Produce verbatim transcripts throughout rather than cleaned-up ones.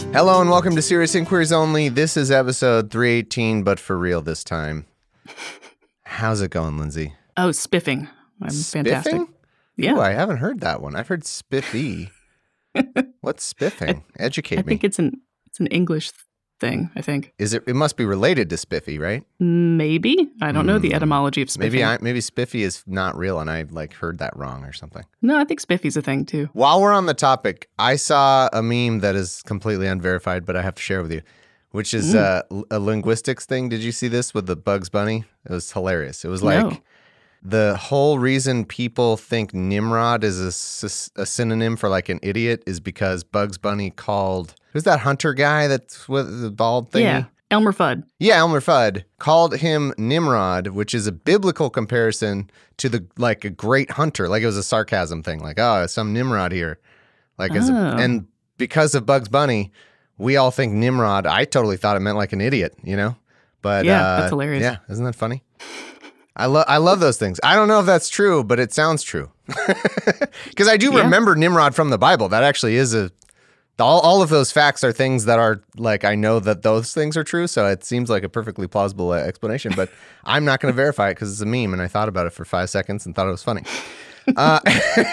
Hello and welcome to Serious Inquiries Only. This is episode three eighteen, but for real this time. How's it going, Lindsay? Oh, spiffing. I'm Spiffing? fantastic. Yeah. Ooh, I haven't heard that one. I've heard spiffy. What's spiffing? Educate I me. think it's an it's an English thing, I think. Is it? It must be related to spiffy, right? Maybe. I don't know the Hmm. etymology of spiffing. Maybe I, maybe spiffy is not real, and I like heard that wrong or something. No, I think spiffy's a thing too. While we're on the topic, I saw a meme that is completely unverified, but I have to share with you, which is uh, a linguistics thing. Did you see this with the Bugs Bunny? It was hilarious. It was like No. the whole reason people think Nimrod is a, sys- a synonym for like an idiot is because Bugs Bunny called, who's that hunter guy that's with the bald thingy? Yeah. Elmer Fudd. Yeah, Elmer Fudd called him Nimrod, which is a biblical comparison to the like a great hunter. Like it was a sarcasm thing, like oh, some Nimrod here. Like as a, Oh. and because of Bugs Bunny, we all think Nimrod. I totally thought it meant like an idiot, you know. But Yeah, uh, that's hilarious. Yeah, isn't that funny? I love I love those things. I don't know if that's true, but it sounds true. Because I do Yeah. remember Nimrod from the Bible. That actually is a all, all of those facts are things that are like, I know that those things are true. So it seems like a perfectly plausible uh, explanation, but I'm not going to verify it because it's a meme. And I thought about it for five seconds and thought it was funny. Uh,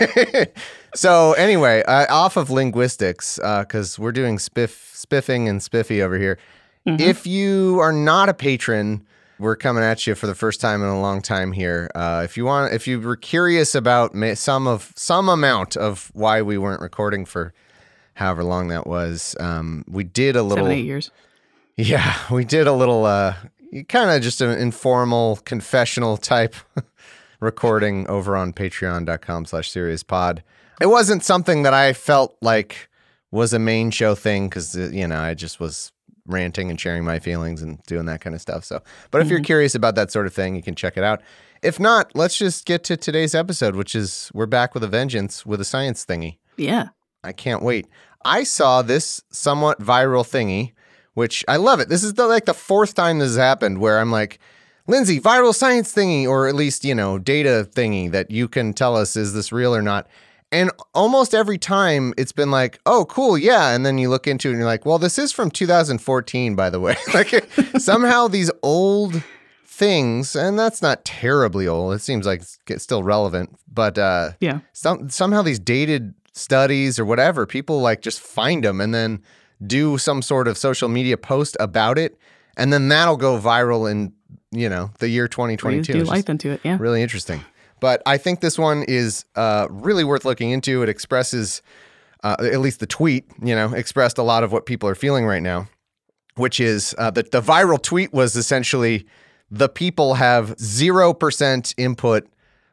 so anyway, uh, off of linguistics, because we're doing spiff, spiffing and spiffy over here. Mhm. If you are not a patron, we're coming at you for the first time in a long time here. Uh, if you want, if you were curious about ma- some of some amount of why we weren't recording for however long that was, um, we did a little. Seven, eight years. Yeah, we did a little, uh, kind of just an informal confessional type recording over on patreon.com slash seriouspod. It wasn't something that I felt like was a main show thing because, you know, I just was ranting and sharing my feelings and doing that kind of stuff. So, but if you're curious about that sort of thing, you can check it out. If not, let's just get to today's episode, which is we're back with a vengeance with a science thingy. Yeah. I can't wait. I saw this somewhat viral thingy, which I love it. This is the, like the fourth time this has happened where I'm like, Lindsay, viral science thingy, or at least, you know, data thingy that you can tell us, is this real or not? And almost every time it's been like, oh, cool, yeah. And then you look into it and you're like, well, this is from two thousand fourteen, by the way. Like somehow these old things, and that's not terribly old. It seems like it's still relevant, but uh, Yeah. some somehow these dated studies or whatever, people like just find them and then do some sort of social media post about it, and then that'll go viral in, you know, the year twenty twenty-two. Do It's life just into it. Yeah. really interesting. But I think this one is uh, really worth looking into. It expresses, uh, at least the tweet, you know, expressed a lot of what people are feeling right now, which is uh, that the viral tweet was essentially the people have zero percent input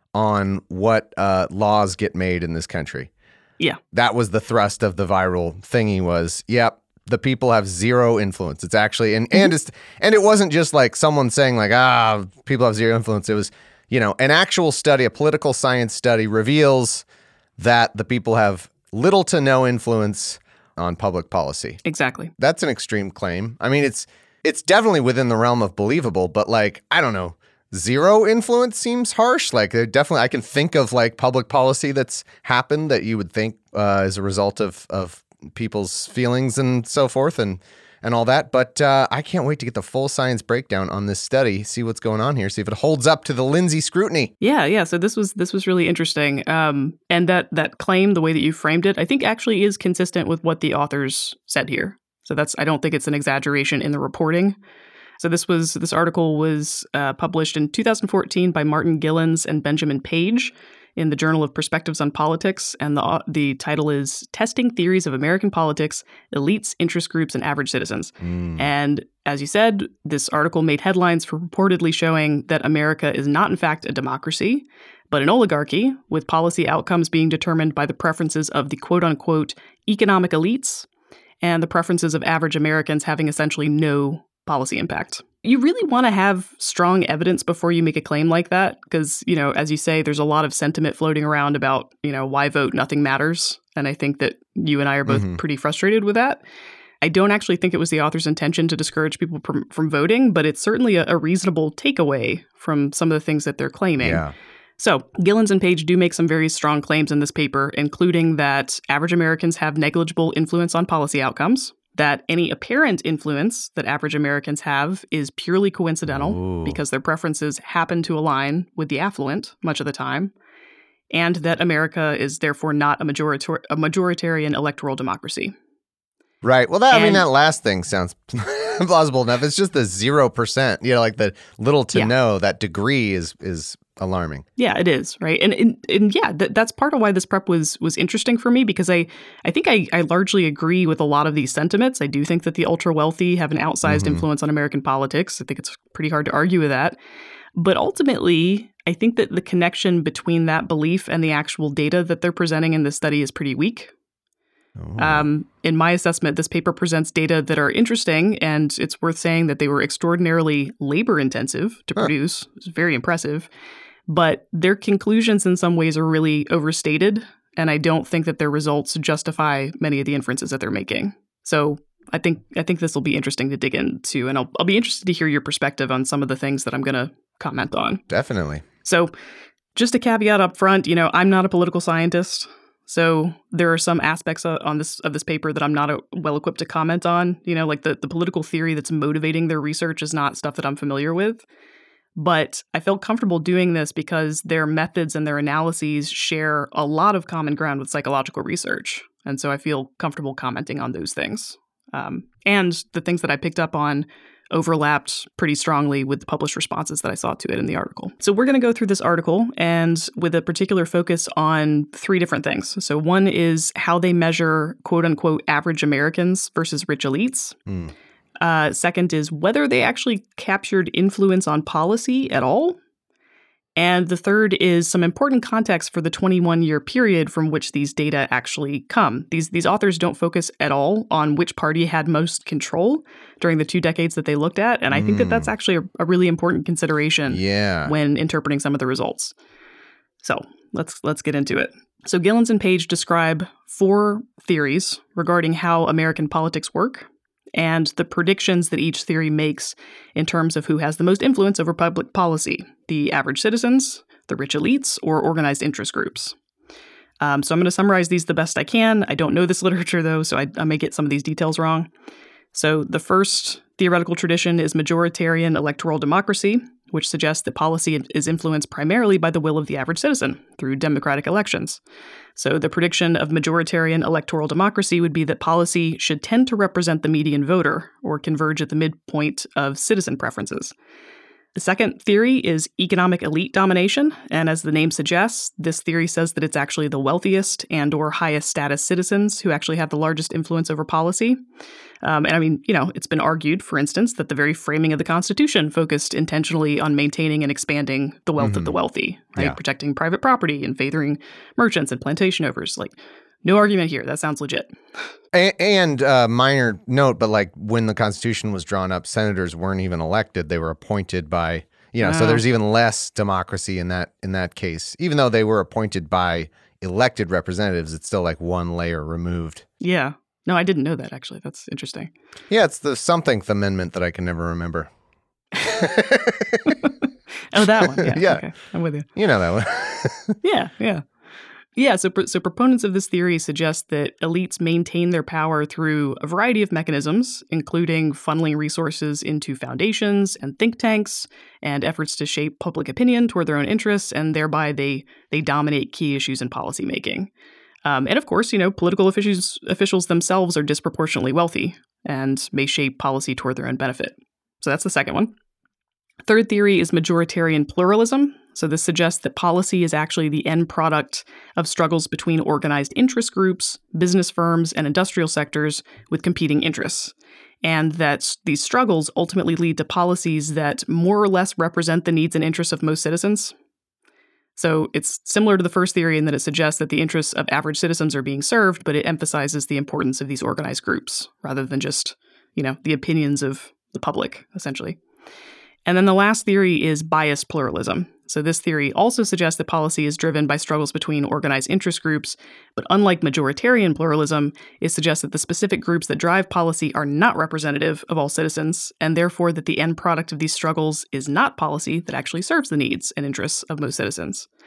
on what uh, laws get made in this country. Yeah. That was the thrust of the viral thingy was, yep, the people have zero influence. It's actually, and, and it's, and it wasn't just like someone saying like, ah, people have zero influence. It was, you know, an actual study, a political science study reveals that the people have little to no influence on public policy. Exactly. That's an extreme claim. I mean, it's, it's definitely within the realm of believable, but like, I don't know. Zero influence seems harsh. Like there definitely, I can think of like public policy that's happened that you would think uh, as a result of of people's feelings and so forth and and all that. But uh, I can't wait to get the full science breakdown on this study, see what's going on here, see if it holds up to the Lindsay scrutiny. Yeah, yeah. So this was this was really interesting, um, and that that claim, the way that you framed it, I think actually is consistent with what the authors said here. So that's, I don't think it's an exaggeration in the reporting. So this was this article was uh, published in two thousand fourteen by Martin Gillens and Benjamin Page in the Journal of Perspectives on Politics, and the the title is "Testing Theories of American Politics: Elites, Interest Groups, and Average Citizens." Mm. And as you said, this article made headlines for reportedly showing that America is not in fact a democracy, but an oligarchy, with policy outcomes being determined by the preferences of the quote-unquote economic elites and the preferences of average Americans having essentially no policy impact. You really want to have strong evidence before you make a claim like that because, you know, as you say, there's a lot of sentiment floating around about, you know, why vote? Nothing matters. And I think that you and I are both Mhm. pretty frustrated with that. I don't actually think it was the author's intention to discourage people from, from voting, but it's certainly a, a reasonable takeaway from some of the things that they're claiming. Yeah. So Gillens and Page do make some very strong claims in this paper, including that average Americans have negligible influence on policy outcomes, that any apparent influence that average Americans have is purely coincidental Ooh. because their preferences happen to align with the affluent much of the time, and that America is therefore not a, majoritar- a majoritarian electoral democracy. Right. Well, that, I mean, And- that last thing sounds plausible enough. It's just the zero percent, you know, like the little to Yeah. know, that degree is is alarming. Yeah, it is, right? And and, and yeah, th- that's part of why this prep was was interesting for me, because I, I think I, I largely agree with a lot of these sentiments. I do think that the ultra wealthy have an outsized Mhm. influence on American politics. I think it's pretty hard to argue with that. But ultimately, I think that the connection between that belief and the actual data that they're presenting in this study is pretty weak. Ooh. Um, in my assessment, this paper presents data that are interesting, and it's worth saying that they were extraordinarily labor intensive to Huh. produce. It's very impressive. But their conclusions in some ways are really overstated, and I don't think that their results justify many of the inferences that they're making. So I think I think this will be interesting to dig into, and I'll, I'll be interested to hear your perspective on some of the things that I'm going to comment on. Definitely. So just a caveat up front, you know, I'm not a political scientist. So there are some aspects of, on this of this paper that I'm not uh well equipped to comment on. You know, like the, the political theory that's motivating their research is not stuff that I'm familiar with. But I felt comfortable doing this because their methods and their analyses share a lot of common ground with psychological research. And so I feel comfortable commenting on those things. Um, and the things that I picked up on overlapped pretty strongly with the published responses that I saw to it in the article. So we're going to go through this article and with a particular focus on three different things. So one is how they measure quote unquote average Americans versus rich elites. Hmm. Uh, second is whether they actually captured influence on policy at all. And the third is some important context for the twenty-one year period from which these data actually come. These these authors don't focus at all on which party had most control during the two decades that they looked at. And I think that that's actually a, a really important consideration Yeah. when interpreting some of the results. So let's let's get into it. So Gillens and Page describe four theories regarding how American politics work and the predictions that each theory makes in terms of who has the most influence over public policy, the average citizens, the rich elites, or organized interest groups. Um, so I'm going to summarize these the best I can. I don't know this literature, though, so I, I may get some of these details wrong. So the first theoretical tradition is majoritarian electoral democracy, which suggests that policy is influenced primarily by the will of the average citizen through democratic elections. So the prediction of majoritarian electoral democracy would be that policy should tend to represent the median voter or converge at the midpoint of citizen preferences. The second theory is economic elite domination, and as the name suggests, this theory says that it's actually the wealthiest and or highest status citizens who actually have the largest influence over policy. Um, and I mean, you know, it's been argued, for instance, that the very framing of the Constitution focused intentionally on maintaining and expanding the wealth Mhm. of the wealthy, right? Yeah. Protecting private property and favoring merchants and plantation owners. Like, no argument here. That sounds legit. A- and uh, minor note, but like when the Constitution was drawn up, senators weren't even elected; they were appointed by, you know. So Oh. there's even less democracy in that in that case. Even though they were appointed by elected representatives, it's still like one layer removed. Yeah. No, I didn't know that, actually. That's interesting. Yeah, it's the somethingth amendment that I can never remember. Oh, that one. Yeah. Yeah. Okay. I'm with you. You know that one. Yeah, yeah. Yeah, so so proponents of this theory suggest that elites maintain their power through a variety of mechanisms, including funneling resources into foundations and think tanks and efforts to shape public opinion toward their own interests, and thereby they they dominate key issues in policymaking. Um, and of course, you know, political officials officials themselves are disproportionately wealthy and may shape policy toward their own benefit. So that's the second one. Third theory is majoritarian pluralism. So this suggests that policy is actually the end product of struggles between organized interest groups, business firms, and industrial sectors with competing interests. And that these struggles ultimately lead to policies that more or less represent the needs and interests of most citizens. So it's similar to the first theory in that it suggests that the interests of average citizens are being served, but it emphasizes the importance of these organized groups rather than just, you know, the opinions of the public, essentially. And then the last theory is biased pluralism. So this theory also suggests that policy is driven by struggles between organized interest groups, but unlike majoritarian pluralism, it suggests that the specific groups that drive policy are not representative of all citizens, and therefore that the end product of these struggles is not policy that actually serves the needs and interests of most citizens.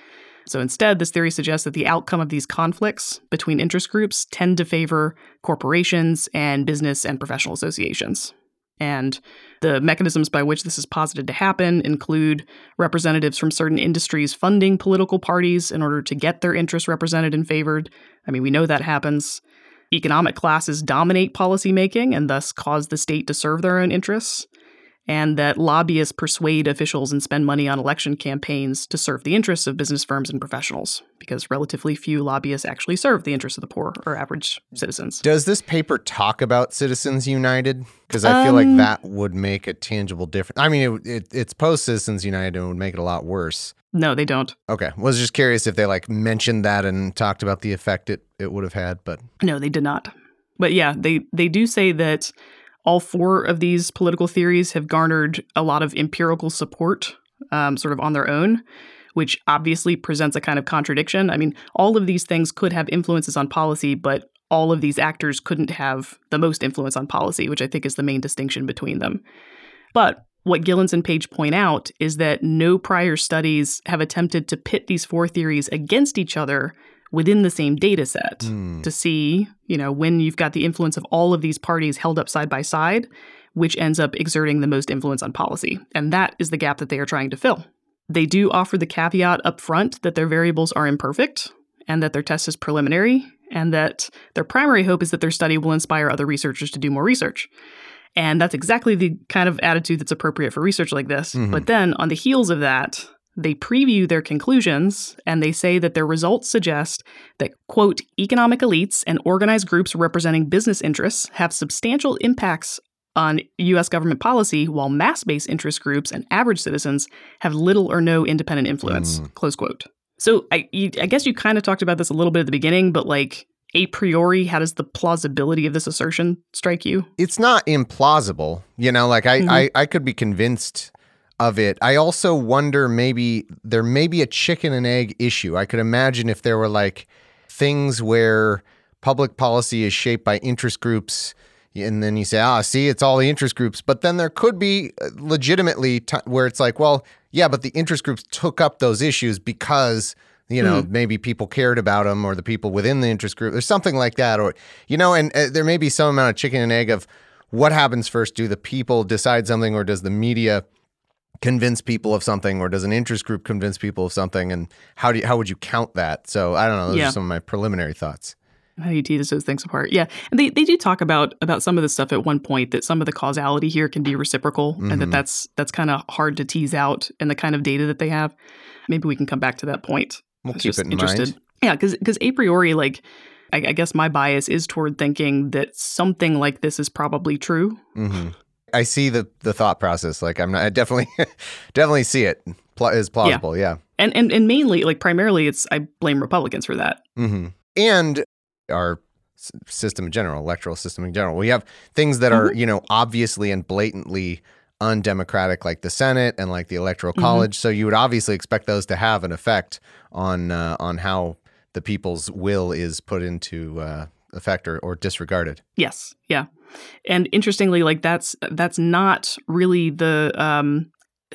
So instead, this theory suggests that the outcome of these conflicts between interest groups tend to favor corporations and business and professional associations. And the mechanisms by which this is posited to happen include representatives from certain industries funding political parties in order to get their interests represented and favored. I mean, we know that happens. Economic classes dominate policymaking and thus cause the state to serve their own interests. And that lobbyists persuade officials and spend money on election campaigns to serve the interests of business firms and professionals, because relatively few lobbyists actually serve the interests of the poor or average citizens. Does this paper talk about Citizens United? Because I feel Um, like that would make a tangible difference. I mean, it, it, it's post-Citizens United and it would make it a lot worse. No, they don't. Okay. Was just curious if they like mentioned that and talked about the effect it, it would have had, but No, they did not. But yeah, they, they do say that all four of these political theories have garnered a lot of empirical support um, sort of on their own, which obviously presents a kind of contradiction. I mean, all of these things could have influences on policy, but all of these actors couldn't have the most influence on policy, which I think is the main distinction between them. But what Gilens and Page point out is that no prior studies have attempted to pit these four theories against each other within the same data set Mm. to see, you know, when you've got the influence of all of these parties held up side by side, which ends up exerting the most influence on policy. And that is the gap that they are trying to fill. They do offer the caveat up front that their variables are imperfect and that their test is preliminary and that their primary hope is that their study will inspire other researchers to do more research. And that's exactly the kind of attitude that's appropriate for research like this. Mhm. But then on the heels of that, they preview their conclusions and they say that their results suggest that, quote, economic elites and organized groups representing business interests have substantial impacts on U S government policy, while mass-based interest groups and average citizens have little or no independent influence, Mm. close quote. So I, you, I guess you kind of talked about this a little bit at the beginning, but like a priori, how does the plausibility of this assertion strike you? it's not implausible. You know, like I, Mhm. I, I could be convinced of it. I also wonder maybe there may be a chicken and egg issue. I could imagine if there were like things where public policy is shaped by interest groups, and then you say, ah, see, it's all the interest groups. But then there could be uh, legitimately t- where it's like, well, yeah, but the interest groups took up those issues because, you know, Mm. maybe people cared about them, or the people within the interest group, or something like that. Or, you know, and uh, there may be some amount of chicken and egg of what happens first. Do the people decide something, or does the media convince people of something, or does an interest group convince people of something? And how do you, how would you count that? So I don't know. Those Yeah. are some of my preliminary thoughts. How do you tease those things apart? Yeah. And they, they do talk about about some of the stuff at one point, that some of the causality here can be reciprocal and that Mhm. that's that's kind of hard to tease out in the kind of data that they have. Maybe we can come back to that point. We'll I was keep just it in interested. mind. Yeah, because a priori, like, I, I guess my bias is toward thinking that something like this is probably true. hmm I see the the thought process. Like I'm not. I definitely definitely see it Pla- is plausible. Yeah. And, and and mainly, like primarily, it's I blame Republicans for that. hmm And our s- system in general, electoral system in general, we have things that are, you know, obviously and blatantly undemocratic, like the Senate and like the Electoral Mhm. College. So you would obviously expect those to have an effect on uh, on how the people's will is put into uh, effect or, or disregarded. Yes, yeah. And interestingly, like that's that's not really the um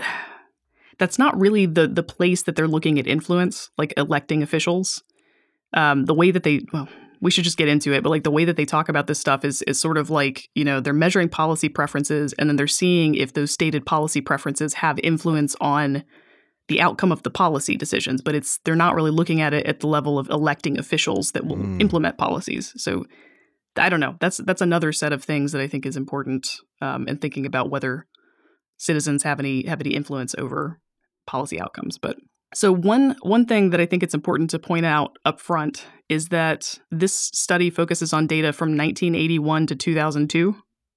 that's not really the the place that they're looking at influence, like electing officials. Um, the way that they well, we should just get into it, but like the way that they talk about this stuff is is sort of like, you know, they're measuring policy preferences and then they're seeing if those stated policy preferences have influence on the outcome of the policy decisions, but it's they're not really looking at it at the level of electing officials that will Mm. implement policies. So I don't know. That's that's another set of things that I think is important um, in thinking about whether citizens have any have any influence over policy outcomes. But so one one thing that I think it's important to point out up front is that this study focuses on data from nineteen eighty-one to two thousand two.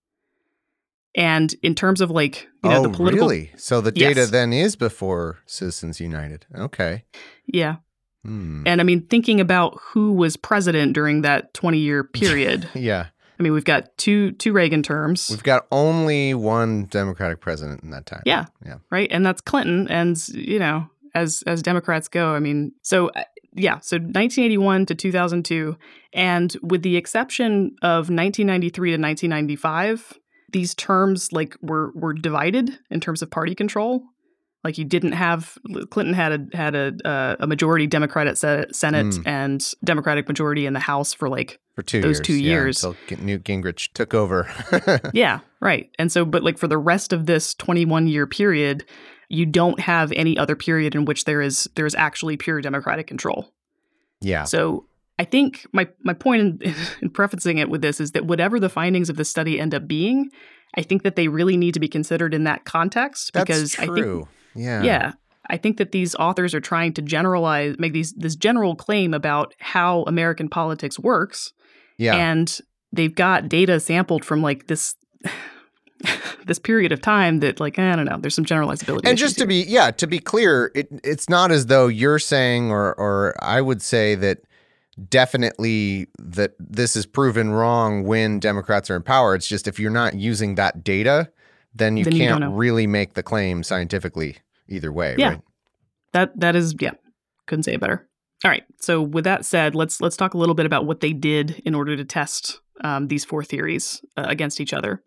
And in terms of like, you know, oh, the political really? So the data Yes. then is before Citizens United. Okay. Yeah. Hmm. And I mean, thinking about who was president during that twenty-year period, Yeah. I mean, we've got two two Reagan terms, We've got only one Democratic president in that time. Yeah. Yeah. right? And that's Clinton. And, you know, as as Democrats go, I mean, so uh, yeah, so nineteen eighty-one to two thousand two. And with the exception of nineteen ninety-three to nineteen ninety-five, these terms like were were divided in terms of party control. Like you didn't have Clinton had a had a uh, a majority Democratic Senate Mm. and Democratic majority in the House for like For two those years. two yeah, years. until G- Newt Gingrich took over. Yeah, right. And so, but like for the rest of this twenty-one year period, you don't have any other period in which there is there is actually pure Democratic control. Yeah. So I think my my point in, in prefacing it with this is that whatever the findings of the study end up being, I think that they really need to be considered in that context. That's because true. I think, yeah. yeah, I think that these authors are trying to generalize, make these this general claim about how American politics works. Yeah. And they've got data sampled from like this this period of time that like, I don't know, there's some generalizability. And just to here. be, yeah, to be clear, it, it's not as though you're saying, or, or I would say that definitely that this is proven wrong when Democrats are in power. It's just if you're not using that data, then you Then you don't can't know. really make the claim scientifically either way, Yeah. right? That that is, yeah, couldn't say it better. All right. So with that said, let's let's talk a little bit about what they did in order to test um, these four theories uh, against each other.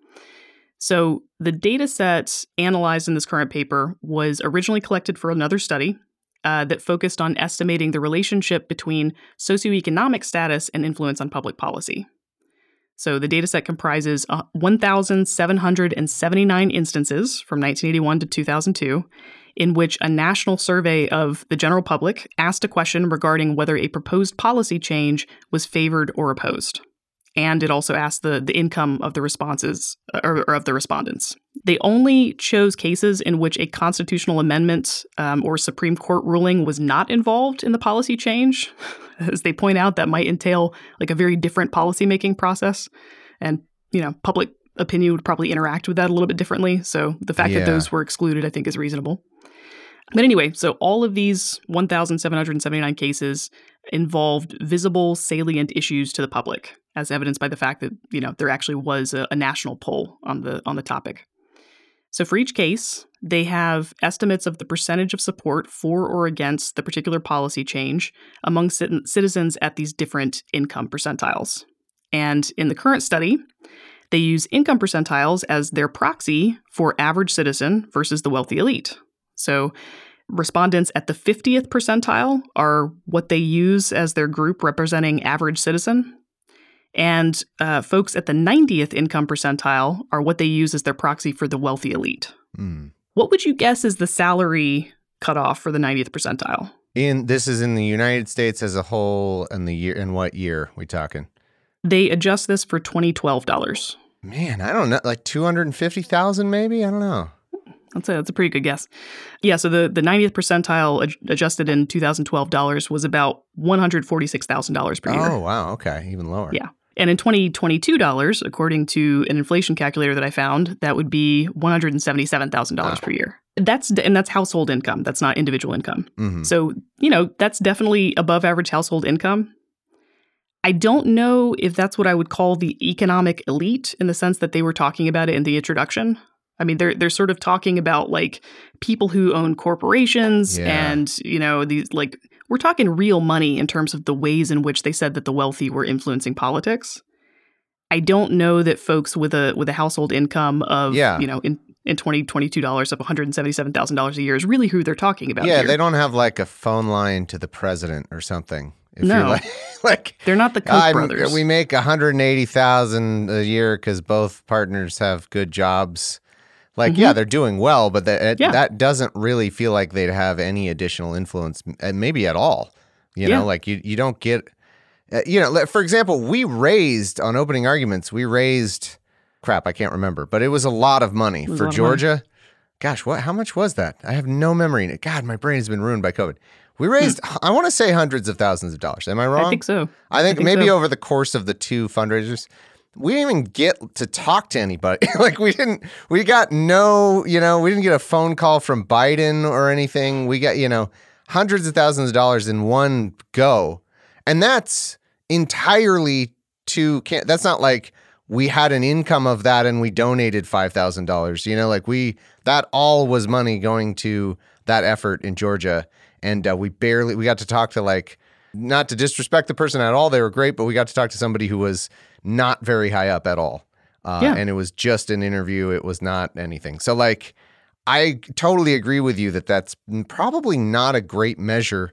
So the data set analyzed in this current paper was originally collected for another study uh, that focused on estimating the relationship between socioeconomic status and influence on public policy. So the data set comprises uh, one thousand seven hundred seventy-nine instances from nineteen eighty-one to two thousand two, in which a national survey of the general public asked a question regarding whether a proposed policy change was favored or opposed. And it also asked the, the income of the responses or, or of the respondents. They only chose cases in which a constitutional amendment um, or Supreme Court ruling was not involved in the policy change. As they point out, that might entail like a very different policymaking process. And, you know, public opinion would probably interact with that a little bit differently. So the fact Yeah. that those were excluded, I think, is reasonable. But anyway, so all of these one thousand seven hundred seventy-nine cases involved visible, salient issues to the public, as evidenced by the fact that, you know, there actually was a, a national poll on the on the topic. So for each case, they have estimates of the percentage of support for or against the particular policy change among cit- citizens at these different income percentiles. And in the current study, they use income percentiles as their proxy for average citizen versus the wealthy elite. So respondents at the fiftieth percentile are what they use as their group representing average citizen. And uh, folks at the ninetieth income percentile are what they use as their proxy for the wealthy elite. Mm. What would you guess is the salary cutoff for the ninetieth percentile? In this is in the United States as a whole, and the year in what year we talking? They adjust this for twenty twelve dollars. Man, I don't know, like two hundred fifty thousand maybe? I don't know. I'd say that's a pretty good guess. Yeah, so the, the ninetieth percentile ad- adjusted in two thousand twelve dollars was about one hundred forty-six thousand dollars per year. Oh, wow. Okay. Even lower. Yeah. And in twenty twenty-two dollars, according to an inflation calculator that I found, that would be one hundred seventy-seven thousand dollars Oh. per year. That's and that's household income. That's not individual income. Mhm. So, you know, that's definitely above average household income. I don't know if that's what I would call the economic elite in the sense that they were talking about it in the introduction. I mean, they're they're sort of talking about like people who own corporations Yeah. and, you know, these like we're talking real money in terms of the ways in which they said that the wealthy were influencing politics. I don't know that folks with a with a household income of, Yeah. you know, in, in twenty twenty-two dollars of one hundred seventy-seven thousand dollars a year is really who they're talking about Yeah, here. they don't have like a phone line to the president or something. If No. you're like, like They're not the Koch I'm- brothers. we make one hundred eighty thousand a year because both partners have good jobs. Like, Mhm. yeah, they're doing well, but that it- Yeah. that doesn't really feel like they'd have any additional influence, uh, maybe at all. You Yeah. know, like you you don't get, uh, you know, like, for example, we raised on opening arguments, we raised, crap, I can't remember, but it was a lot of money was a for lot of Georgia. Gosh, what? How much was that? I have no memory. God, my brain has been ruined by COVID. We raised, I want to say hundreds of thousands of dollars. Am I wrong? I think so. I think, think maybe so. over the course of the two fundraisers, we didn't even get to talk to anybody. Like we didn't, we got no, you know, we didn't get a phone call from Biden or anything. We got, you know, hundreds of thousands of dollars in one go. And that's entirely to, can't, that's not like we had an income of that and we donated five thousand dollars, you know, like we, that all was money going to that effort in Georgia. And uh, we barely, we got to talk to like, not to disrespect the person at all, they were great, but we got to talk to somebody who was not very high up at all. Uh, Yeah. And it was just an interview. It was not anything. So like, I totally agree with you that that's probably not a great measure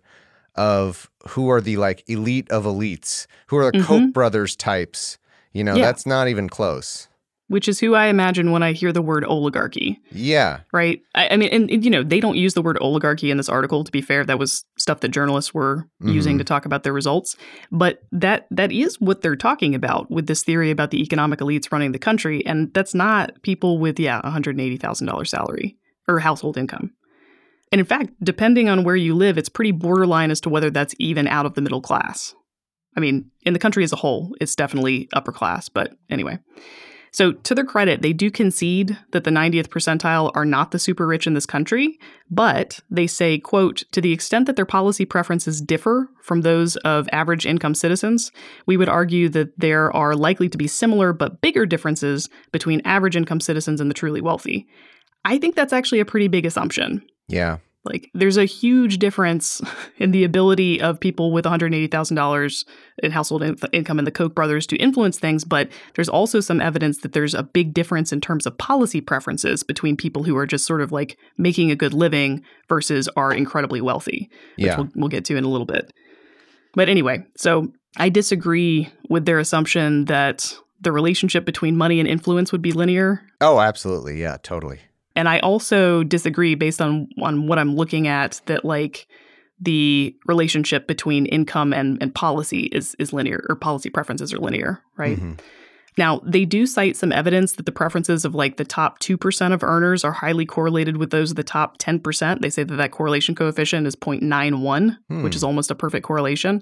of who are the like elite of elites, who are the mm-hmm. Koch brothers types. You know, yeah. that's not even close. Which is who I imagine when I hear the word oligarchy. Yeah. Right? I, I mean, and, and, you know, they don't use the word oligarchy in this article, to be fair. That was stuff that journalists were mm-hmm. using to talk about their results. But that that is what they're talking about with this theory about the economic elites running the country. And that's not people with, yeah, one hundred eighty thousand dollars salary or household income. And in fact, depending on where you live, it's pretty borderline as to whether that's even out of the middle class. I mean, in the country as a whole, it's definitely upper class. But anyway. So to their credit, they do concede that the ninetieth percentile are not the super rich in this country, but they say, quote, to the extent that their policy preferences differ from those of average income citizens, we would argue that there are likely to be similar but bigger differences between average income citizens and the truly wealthy. I think that's actually a pretty big assumption. Yeah. Like, there's a huge difference in the ability of people with one hundred eighty thousand dollars in household in- income and the Koch brothers to influence things, but there's also some evidence that there's a big difference in terms of policy preferences between people who are just sort of like making a good living versus are incredibly wealthy, which yeah. we'll, we'll get to in a little bit. But anyway, so I disagree with their assumption that the relationship between money and influence would be linear. Oh, absolutely. Yeah, totally. And I also disagree based on, on what I'm looking at that like the relationship between income and, and policy is, is linear, or policy preferences are linear, right? Mm-hmm. Now, they do cite some evidence that the preferences of like the top two percent of earners are highly correlated with those of the top ten percent. They say that that correlation coefficient is zero point nine one, hmm. which is almost a perfect correlation.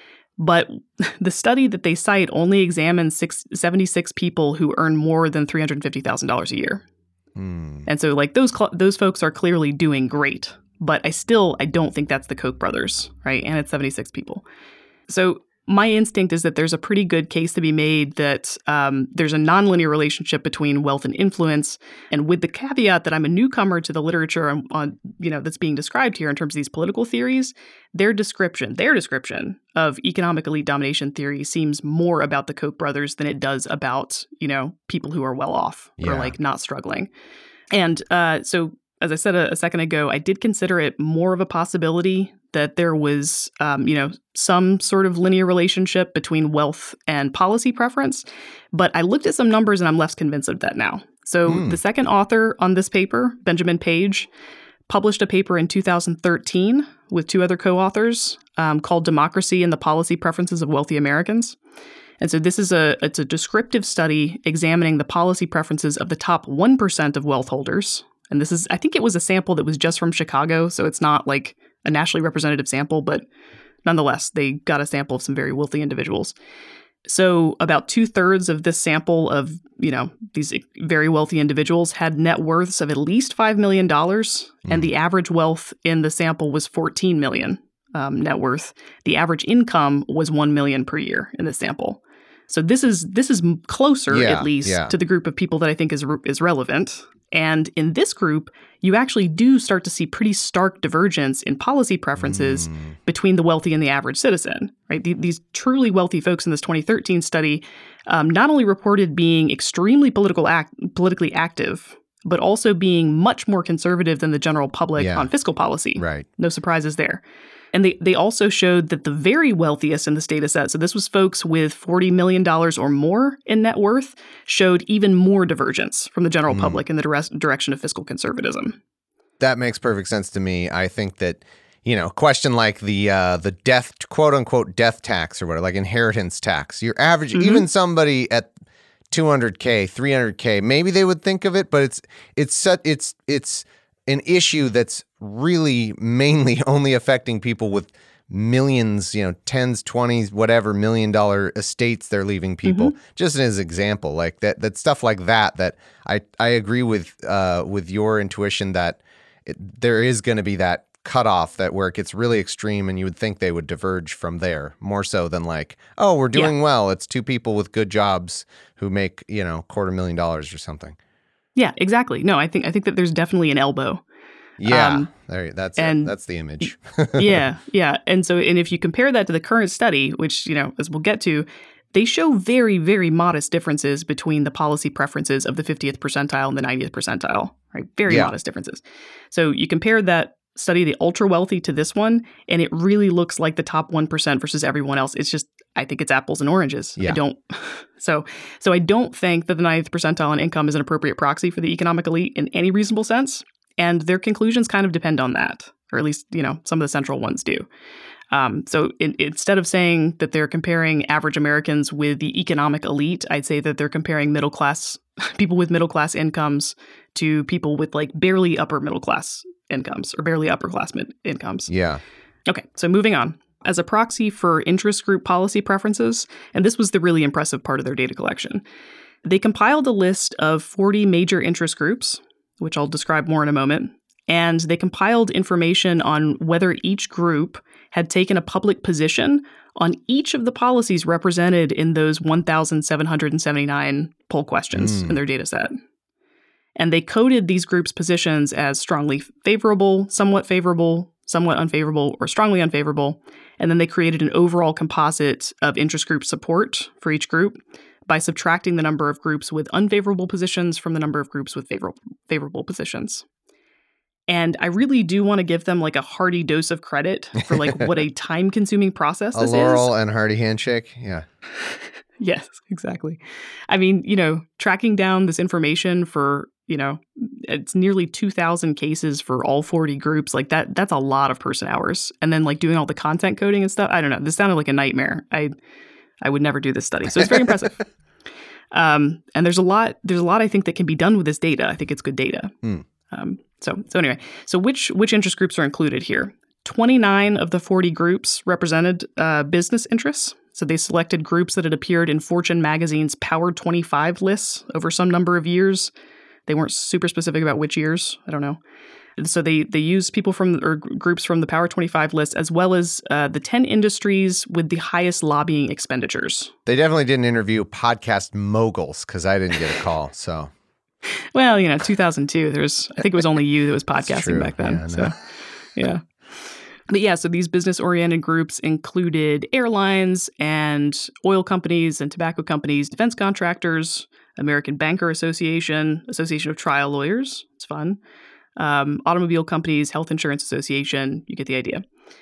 But the study that they cite only examines six, seventy-six people who earn more than three hundred fifty thousand dollars a year. Mm. And so like those cl- those folks are clearly doing great, but I still, I don't think that's the Koch brothers, right? And it's seventy-six people. So my instinct is that there's a pretty good case to be made that um, there's a nonlinear relationship between wealth and influence. And with the caveat that I'm a newcomer to the literature on, on, you know, that's being described here in terms of these political theories, their description, their description of economic elite domination theory seems more about the Koch brothers than it does about, you know, people who are well off yeah. or like not struggling. And uh, so, as I said a, a second ago, I did consider it more of a possibility that there was, um, you know, some sort of linear relationship between wealth and policy preference. But I looked at some numbers and I'm less convinced of that now. So mm. the second author on this paper, Benjamin Page, published a paper in two thousand thirteen with two other co-authors um, called Democracy and the Policy Preferences of Wealthy Americans. And so this is a it's a descriptive study examining the policy preferences of the top one percent of wealth holders. And this is, I think it was a sample that was just from Chicago, so it's not like a nationally representative sample, but nonetheless, they got a sample of some very wealthy individuals. So about two thirds of this sample of, you know, these very wealthy individuals had net worths of at least five million dollars, mm. and the average wealth in the sample was fourteen million dollars um, net worth. The average income was one million dollars per year in this sample. So this is this is closer, yeah, at least, yeah. to the group of people that I think is is relevant. And in this group, you actually do start to see pretty stark divergence in policy preferences mm. between the wealthy and the average citizen, right? These truly wealthy folks in this twenty thirteen study um, not only reported being extremely political act, politically active, but also being much more conservative than the general public yeah. on fiscal policy. Right. No surprises there. And they, they also showed that the very wealthiest in this data set, so this was folks with forty million dollars or more in net worth, showed even more divergence from the general mm. public in the dire- direction of fiscal conservatism. That makes perfect sense to me. I think that, you know, a question like the uh, the death, quote unquote, death tax or whatever, like inheritance tax, your average, mm-hmm. even somebody at two hundred K, three hundred K, maybe they would think of it, but it's it's such, it's it's an issue that's really mainly only affecting people with millions, you know, tens, twenties, whatever million dollar estates they're leaving people. Mm-hmm. Just as an example, like that, that stuff like that, that I, I agree with, uh, with your intuition that it, there is going to be that cutoff that where it gets really extreme and you would think they would diverge from there more so than like, oh, we're doing yeah. well. It's two people with good jobs who make, you know, quarter million dollars or something. Yeah, exactly. No, I think I think that there's definitely an elbow. Yeah, um, there, that's and, it. That's the image. yeah, yeah. And so, and if you compare that to the current study, which, you know, as we'll get to, they show very, very modest differences between the policy preferences of the fiftieth percentile and the ninetieth percentile, right? Very Yeah. modest differences. So you compare that study, the ultra wealthy, to this one, and it really looks like the top one percent versus everyone else. It's just, I think it's apples and oranges. Yeah. I don't, so, so I don't think that the ninetieth percentile in income is an appropriate proxy for the economic elite in any reasonable sense. And their conclusions kind of depend on that, or at least, you know, some of the central ones do. Um, so in, instead of saying that they're comparing average Americans with the economic elite, I'd say that they're comparing middle class, people with middle class incomes to people with like barely upper middle class incomes or barely upper class mid- incomes. Yeah. Okay, so moving on. As a proxy for interest group policy preferences, and this was the really impressive part of their data collection, they compiled a list of forty major interest groups, which I'll describe more in a moment, and they compiled information on whether each group had taken a public position on each of the policies represented in those one thousand seven hundred seventy-nine poll questions Mm. in their data set. And they coded these groups' positions as strongly favorable, somewhat favorable, somewhat unfavorable, or strongly unfavorable. And then they created an overall composite of interest group support for each group by subtracting the number of groups with unfavorable positions from the number of groups with favorable favorable positions. And I really do want to give them like a hearty dose of credit for like what a time-consuming process A this Laurel is. and Hardy handshake. Yeah. Yes, exactly. I mean, you know, tracking down this information for, you know, it's nearly two thousand cases for all forty groups. Like that, that's a lot of person hours. And then like doing all the content coding and stuff. I don't know. This sounded like a nightmare. I, I would never do this study. So it's very impressive. Um, and there's a lot, there's a lot I think that can be done with this data. I think it's good data. Hmm. Um, so, so anyway, so which, which interest groups are included here? twenty-nine of the forty groups represented uh, business interests. So they selected groups that had appeared in Fortune magazine's Power twenty-five lists over some number of years. They weren't super specific about which years. I don't know. And so they they used people from or groups from the Power twenty-five list, as well as uh, the ten industries with the highest lobbying expenditures. They definitely didn't interview podcast moguls because I didn't get a call. So, Well, you know, two thousand two. There's I think it was only you that was That's podcasting true. back then. Yeah, so no. yeah. But yeah, so these business-oriented groups included airlines and oil companies and tobacco companies, defense contractors, American Banker Association, Association of Trial Lawyers. It's fun. Um, automobile companies, Health Insurance Association. You get the idea.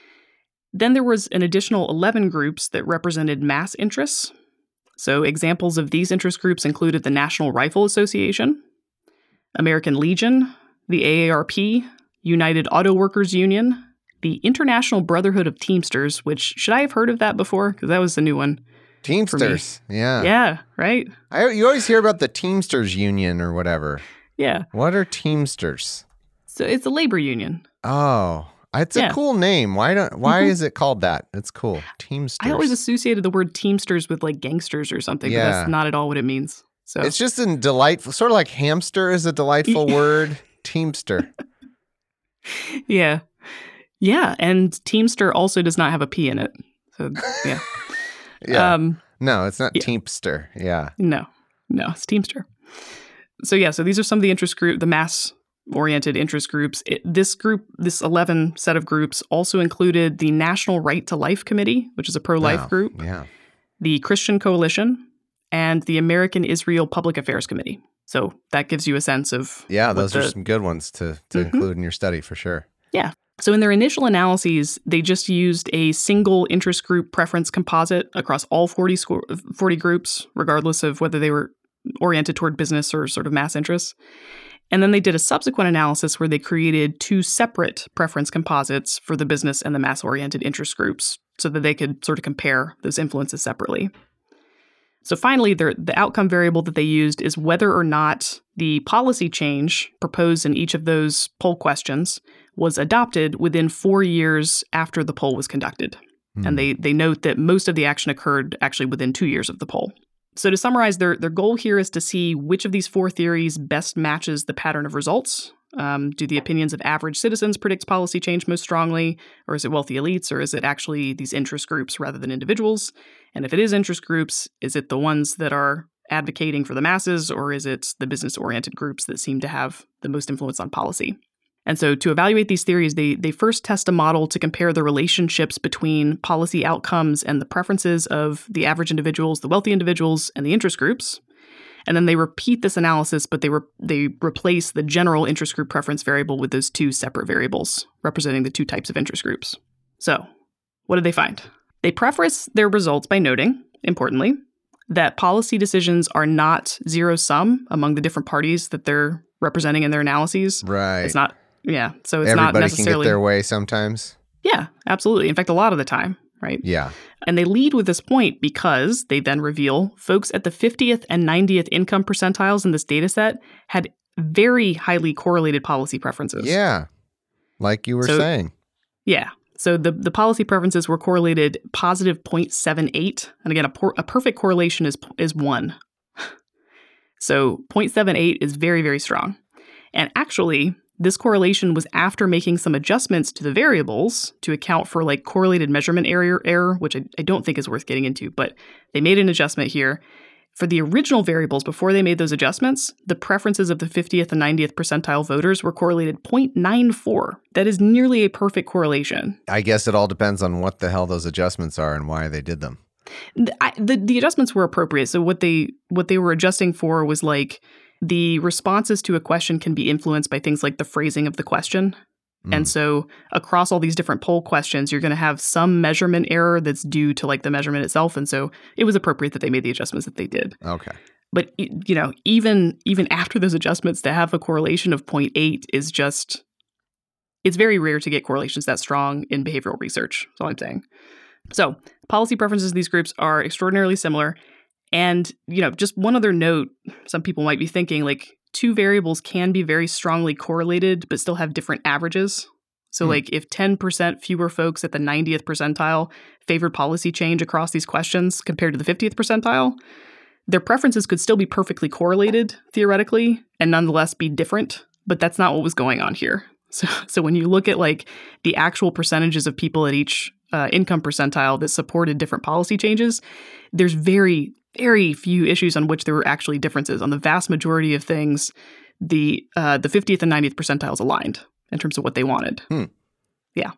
Then there was an additional eleven groups that represented mass interests. So examples of these interest groups included the National Rifle Association, American Legion, the A A R P, United Auto Workers Union, the International Brotherhood of Teamsters, which, should I have heard of that before? Because that was the new one. Teamsters. Yeah. Yeah, right? I, you always hear about the Teamsters Union or whatever. Yeah. What are Teamsters? So it's a labor union. Oh, it's Yeah. a cool name. Why don't? Why Mhm. is it called that? It's cool. Teamsters. I always associated the word Teamsters with like gangsters or something, but Yeah. that's not at all what it means. So It's just a delightful, sort of like hamster is a delightful word. Teamster. yeah. Yeah. And Teamster also does not have a P in it. So yeah. Yeah. Um, no, it's not yeah. Teamster. Yeah. No, no, it's Teamster. So yeah, so these are some of the interest group, the mass-oriented interest groups. It, this group, this eleven set of groups, also included the National Right to Life Committee, which is a pro-life Oh, group, Yeah. the Christian Coalition, and the American Israel Public Affairs Committee. So that gives you a sense of Yeah. what Those are the- some good ones to, to Mhm. include in your study for sure. So in their initial analyses, they just used a single interest group preference composite across all forty, sco- forty groups, regardless of whether they were oriented toward business or sort of mass interests. And then they did a subsequent analysis where they created two separate preference composites for the business and the mass-oriented interest groups so that they could sort of compare those influences separately. So finally, the the outcome variable that they used is whether or not the policy change proposed in each of those poll questions was adopted within four years after the poll was conducted. Hmm. And they they note that most of the action occurred actually within two years of the poll. So to summarize, their, their goal here is to see which of these four theories best matches the pattern of results. Um, do the opinions of average citizens predict policy change most strongly? Or is it wealthy elites? Or is it actually these interest groups rather than individuals? And if it is interest groups, is it the ones that are advocating for the masses? Or is it the business-oriented groups that seem to have the most influence on policy? And so to evaluate these theories, they they first test a model to compare the relationships between policy outcomes and the preferences of the average individuals, the wealthy individuals, and the interest groups. And then they repeat this analysis, but they re- they replace the general interest group preference variable with those two separate variables representing the two types of interest groups. So what did they find? They preface their results by noting, importantly, that policy decisions are not zero-sum among the different parties that they're representing in their analyses. Right. It's not, yeah, so it's Everybody not necessarily... can get their way sometimes. Yeah, absolutely. In fact, a lot of the time, right? Yeah. And they lead with this point because they then reveal folks at the fiftieth and ninetieth income percentiles in this data set had very highly correlated policy preferences. Yeah, like you were so, saying. Yeah. So the, the policy preferences were correlated positive zero point seven eight. And again, a, por- a perfect correlation is is one. So zero point seven eight is very, very strong. And actually, this correlation was after making some adjustments to the variables to account for like correlated measurement error, error which I, I don't think is worth getting into, but they made an adjustment here. For the original variables, before they made those adjustments, the preferences of the fiftieth and ninetieth percentile voters were correlated zero point nine four. That is nearly a perfect correlation. I guess it all depends on what the hell those adjustments are and why they did them. The, I, the, the adjustments were appropriate. So what they what they were adjusting for was like the responses to a question can be influenced by things like the phrasing of the question. Mm. And so across all these different poll questions, you're going to have some measurement error that's due to like the measurement itself. And so it was appropriate that they made the adjustments that they did. Okay. But, you know, even even after those adjustments, to have a correlation of zero point eight is just, it's very rare to get correlations that strong in behavioral research. That's all I'm saying. So policy preferences of these groups are extraordinarily similar. And, you know, just one other note, some people might be thinking like two variables can be very strongly correlated, but still have different averages. So mm. like if ten percent fewer folks at the ninetieth percentile favored policy change across these questions compared to the fiftieth percentile, their preferences could still be perfectly correlated theoretically and nonetheless be different. But that's not what was going on here. So, so when you look at like the actual percentages of people at each uh, income percentile that supported different policy changes, there's very very few issues on which there were actually differences. On the vast majority of things, the uh, the fiftieth and ninetieth percentiles aligned in terms of what they wanted. Hmm. Yeah.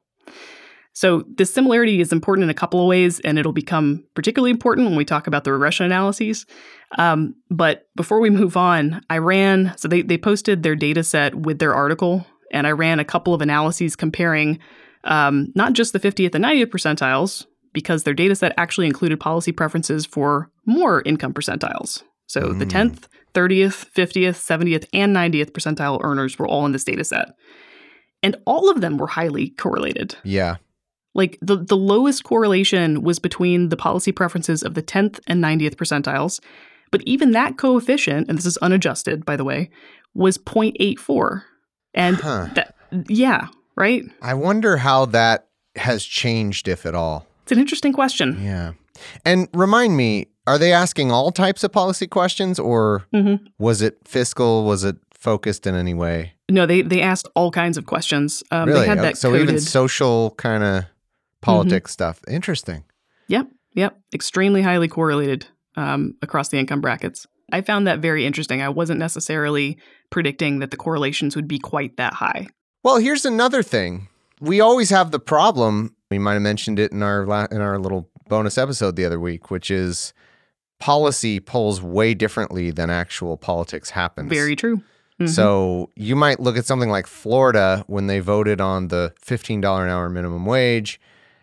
So this similarity is important in a couple of ways, and it'll become particularly important when we talk about the regression analyses. Um, but before we move on, I ran, so they, they posted their data set with their article, and I ran a couple of analyses comparing um, not just the fiftieth and ninetieth percentiles, because their data set actually included policy preferences for more income percentiles. So mm. the tenth, thirtieth, fiftieth, seventieth, and ninetieth percentile earners were all in this data set. And all of them were highly correlated. Yeah. Like the, the lowest correlation was between the policy preferences of the tenth and ninetieth percentiles. But even that coefficient, and this is unadjusted, by the way, was zero point eight four. And huh. that, yeah, right? I wonder how that has changed, if at all. It's an interesting question. Yeah. And remind me, are they asking all types of policy questions, or mm-hmm. was it fiscal? Was it focused in any way? No, they they asked all kinds of questions. Um, really? They had that so coded. Even social kind of politics mm-hmm. stuff. Interesting. Yep. Yep. Extremely highly correlated um, across the income brackets. I found that very interesting. I wasn't necessarily predicting that the correlations would be quite that high. Well, here's another thing. We always have the problem. We might have mentioned it in our la- in our little bonus episode the other week, which is policy polls way differently than actual politics happens. Very true. Mm-hmm. So you might look at something like Florida when they voted on the fifteen dollars an hour minimum wage,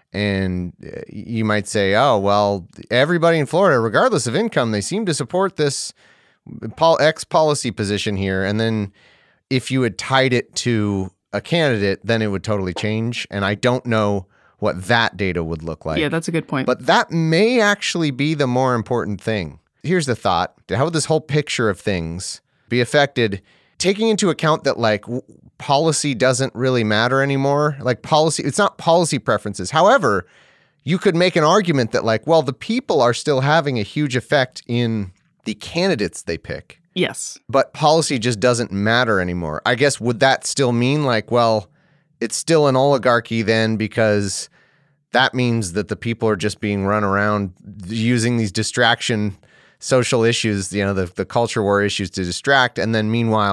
and you might say, oh, well, everybody in Florida, regardless of income, they seem to support this pol- X policy position here. And then if you had tied it to a candidate, then it would totally change. And I don't know what that data would look like. Yeah, that's a good point. But that may actually be the more important thing. Here's the thought. How would this whole picture of things be affected, taking into account that like w- policy doesn't really matter anymore? Like policy, it's not policy preferences. However, you could make an argument that like, well, the people are still having a huge effect in the candidates they pick. Yes. But policy just doesn't matter anymore. I guess, would that still mean like, well, it's still an oligarchy then, because that means that the people are just being run around using these distraction social issues, you know, the, the culture war issues to distract. And then meanwhile,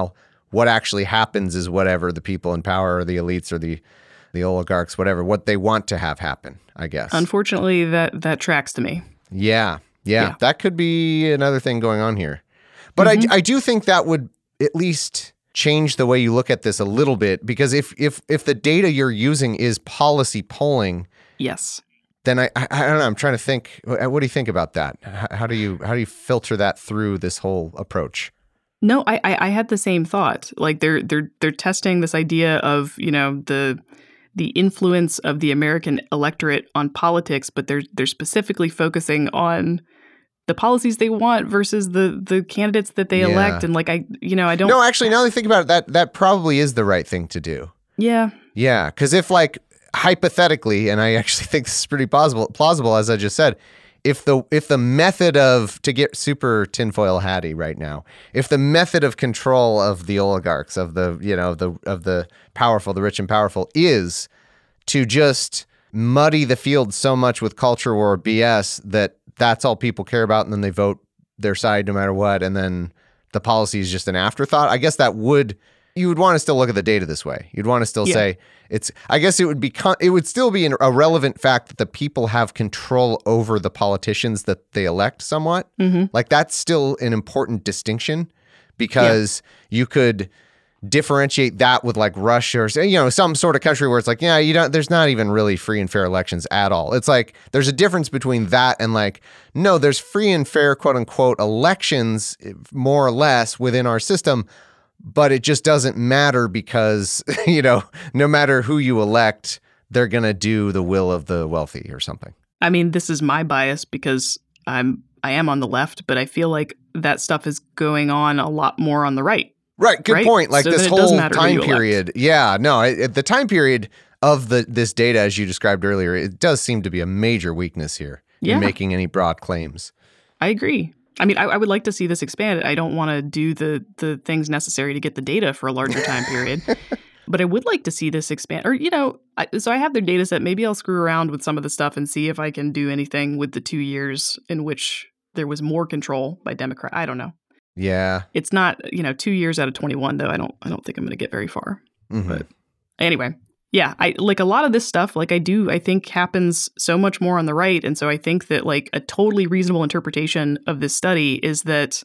what actually happens is whatever the people in power or the elites or the the oligarchs, whatever, what they want to have happen, I guess. Unfortunately, that that tracks to me. Yeah, yeah, Yeah. that could be another thing going on here. But Mhm. I, I do think that would at least change the way you look at this a little bit, because if if if the data you're using is policy polling, Yes. then I, I I don't know. I'm trying to think. What what do you think about that? How, how do you how do you filter that through this whole approach? No, I, I I had the same thought. Like they're they're they're testing this idea of, you know, the the influence of the American electorate on politics, but they're they're specifically focusing on the policies they want versus the the candidates that they Yeah. elect. And like I you know, I don't No, actually, now that I think about it, that that probably is the right thing to do. Yeah. Yeah, because if like hypothetically, and I actually think this is pretty plausible, plausible as I just said, if the if the method of to get super tinfoil hatty right now, if the method of control of the oligarchs, of the you know the of the powerful, the rich and powerful, is to just muddy the field so much with culture war B S that that's all people care about, and then they vote their side no matter what, and then the policy is just an afterthought. I guess that would you would want to still look at the data this way. You'd want to still Yeah. say it's. I guess it would be. Con- it would still be an, a relevant fact that the people have control over the politicians that they elect. Somewhat Mm-hmm. like that's still an important distinction, because you could differentiate that with like Russia or you know some sort of country where it's like, yeah, you don't. There's not even really free and fair elections at all. It's like there's a difference between that and like no, there's free and fair quote unquote elections more or less within our system. But it just doesn't matter because, you know, no matter who you elect, they're going to do the will of the wealthy or something. I mean, this is my bias because I'm I am on the left, but I feel like that stuff is going on a lot more on the right. Right. Good Right? point. Like So this then it does whole matter who time you elect. period. Yeah. No, it, the time period of the this data, as you described earlier, it does seem to be a major weakness here Yeah. in making any broad claims. I agree. I mean, I, I would like to see this expanded. I don't want to do the the things necessary to get the data for a larger time period, but I would like to see this expand. Or you know, I, so I have their data set. Maybe I'll screw around with some of the stuff and see if I can do anything with the two years in which there was more control by Democrat. I don't know. Yeah. It's not, you know, two years out of twenty-one though. I don't. I don't think I'm going to get very far. Mhm. But anyway, yeah, I like a lot of this stuff. Like I do, I think happens so much more on the right, and so I think that like a totally reasonable interpretation of this study is that,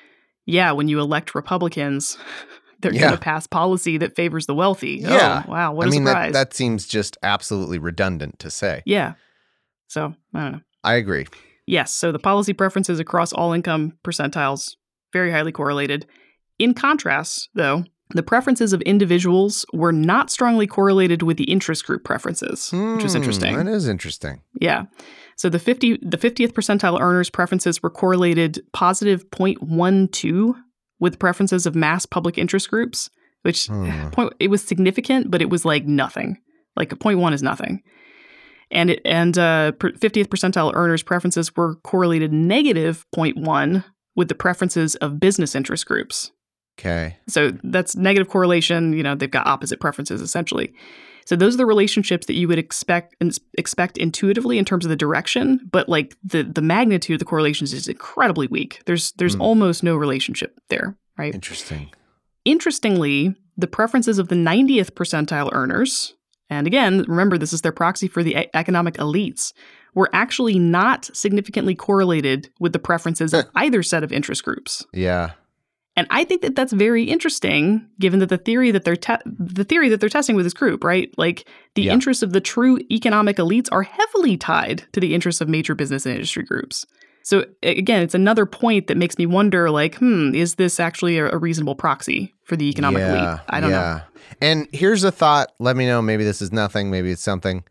yeah, when you elect Republicans, they're Yeah. going to pass policy that favors the wealthy. Yeah. Oh, wow, what a I mean, that, surprise! that seems just absolutely redundant to say. Yeah. So I don't know. I agree. Yes, so the policy preferences across all income percentiles very highly correlated. In contrast, though, the preferences of individuals were not strongly correlated with the interest group preferences, which is Hmm, interesting. That is interesting. Yeah. So the fifty the fiftieth percentile earners' preferences were correlated positive zero point one two with preferences of mass public interest groups, which Hmm. point it was significant, but it was like nothing. Like a zero point one is nothing. And it and uh, per- fiftieth percentile earners' preferences were correlated negative zero point one with the preferences of business interest groups. Okay. So that's negative correlation. You know, they've got opposite preferences essentially. So those are the relationships that you would expect expect intuitively in terms of the direction, but like the the magnitude of the correlations is incredibly weak. There's there's Hmm. almost no relationship there, right? Interesting. Interestingly, the preferences of the ninetieth percentile earners, and again, remember this is their proxy for the e- economic elites, were actually not significantly correlated with the preferences of either set of interest groups. Yeah. And I think that that's very interesting, given that the theory that they're te- the theory that they're testing with this group, right? Like the Yeah. interests of the true economic elites are heavily tied to the interests of major business and industry groups. So a- again, it's another point that makes me wonder, like, hmm, is this actually a, a reasonable proxy for the economic yeah, elite? I don't know. yeah. And here's a thought. Let me know. Maybe this is nothing. Maybe it's something.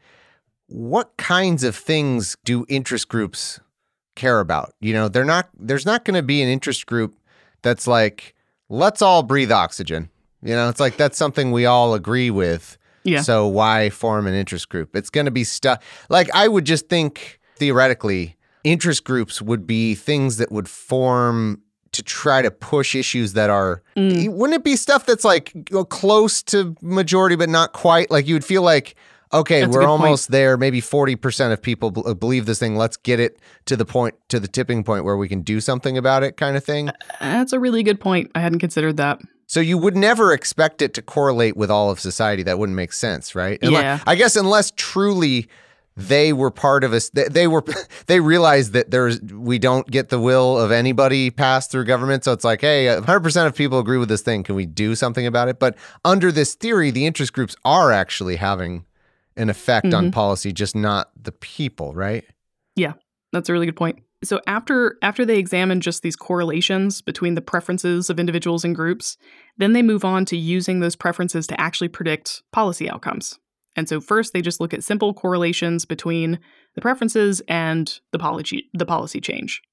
What kinds of things do interest groups care about? You know, they're not. There's not going to be an interest group that's like, let's all breathe oxygen. You know, it's like that's something we all agree with. Yeah. So why form an interest group? It's going to be stuff like I would just think theoretically, interest groups would be things that would form to try to push issues that are, Mm. wouldn't it be stuff that's like close to majority, but not quite? Like you would feel like, okay, That's a we're good point. almost there. Maybe forty percent of people b- believe this thing. Let's get it to the point, to the tipping point where we can do something about it kind of thing. That's a really good point. I hadn't considered that. So you would never expect it to correlate with all of society. That wouldn't make sense, right? Unless, Yeah. I guess unless truly they were part of us. They, they were. They realized that there's we don't get the will of anybody passed through government. So it's like, hey, one hundred percent of people agree with this thing. Can we do something about it? But under this theory, the interest groups are actually having an effect Mm-hmm. on policy, just not the people, right? Yeah, that's a really good point. So after after they examine just these correlations between the preferences of individuals and groups, then they move on to using those preferences to actually predict policy outcomes. And so first they just look at simple correlations between the preferences and the policy the policy change.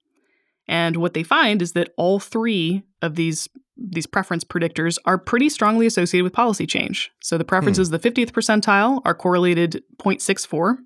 And what they find is that all three of these these preference predictors are pretty strongly associated with policy change. So the preferences Hmm. of the fiftieth percentile are correlated zero point six four.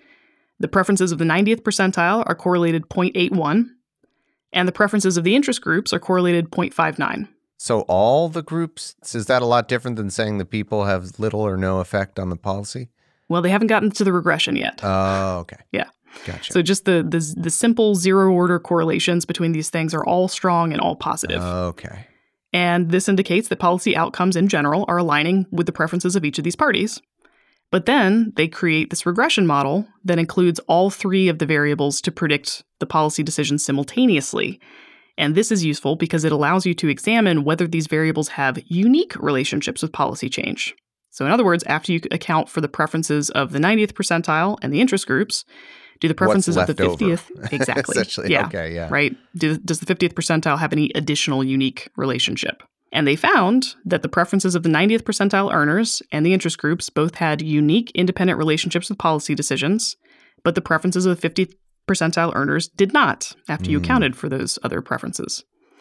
The preferences of the ninetieth percentile are correlated zero point eight one, and the preferences of the interest groups are correlated zero point five nine. So all the groups, is that a lot different than saying the people have little or no effect on the policy? Well, they haven't gotten to the regression yet. Oh, okay. Yeah. Gotcha. So just the, the the simple zero-order correlations between these things are all strong and all positive. Okay. And this indicates that policy outcomes in general are aligning with the preferences of each of these parties. But then they create this regression model that includes all three of the variables to predict the policy decisions simultaneously. And this is useful because it allows you to examine whether these variables have unique relationships with policy change. So in other words, after you account for the preferences of the ninetieth percentile and the interest groups, do the preferences What's of the left over? fiftieth exactly. Essentially, yeah. okay, yeah. Right? Do, does the fiftieth percentile have any additional unique relationship? And they found that the preferences of the ninetieth percentile earners and the interest groups both had unique independent relationships with policy decisions, but the preferences of the fiftieth percentile earners did not, after you Mm. accounted for those other preferences.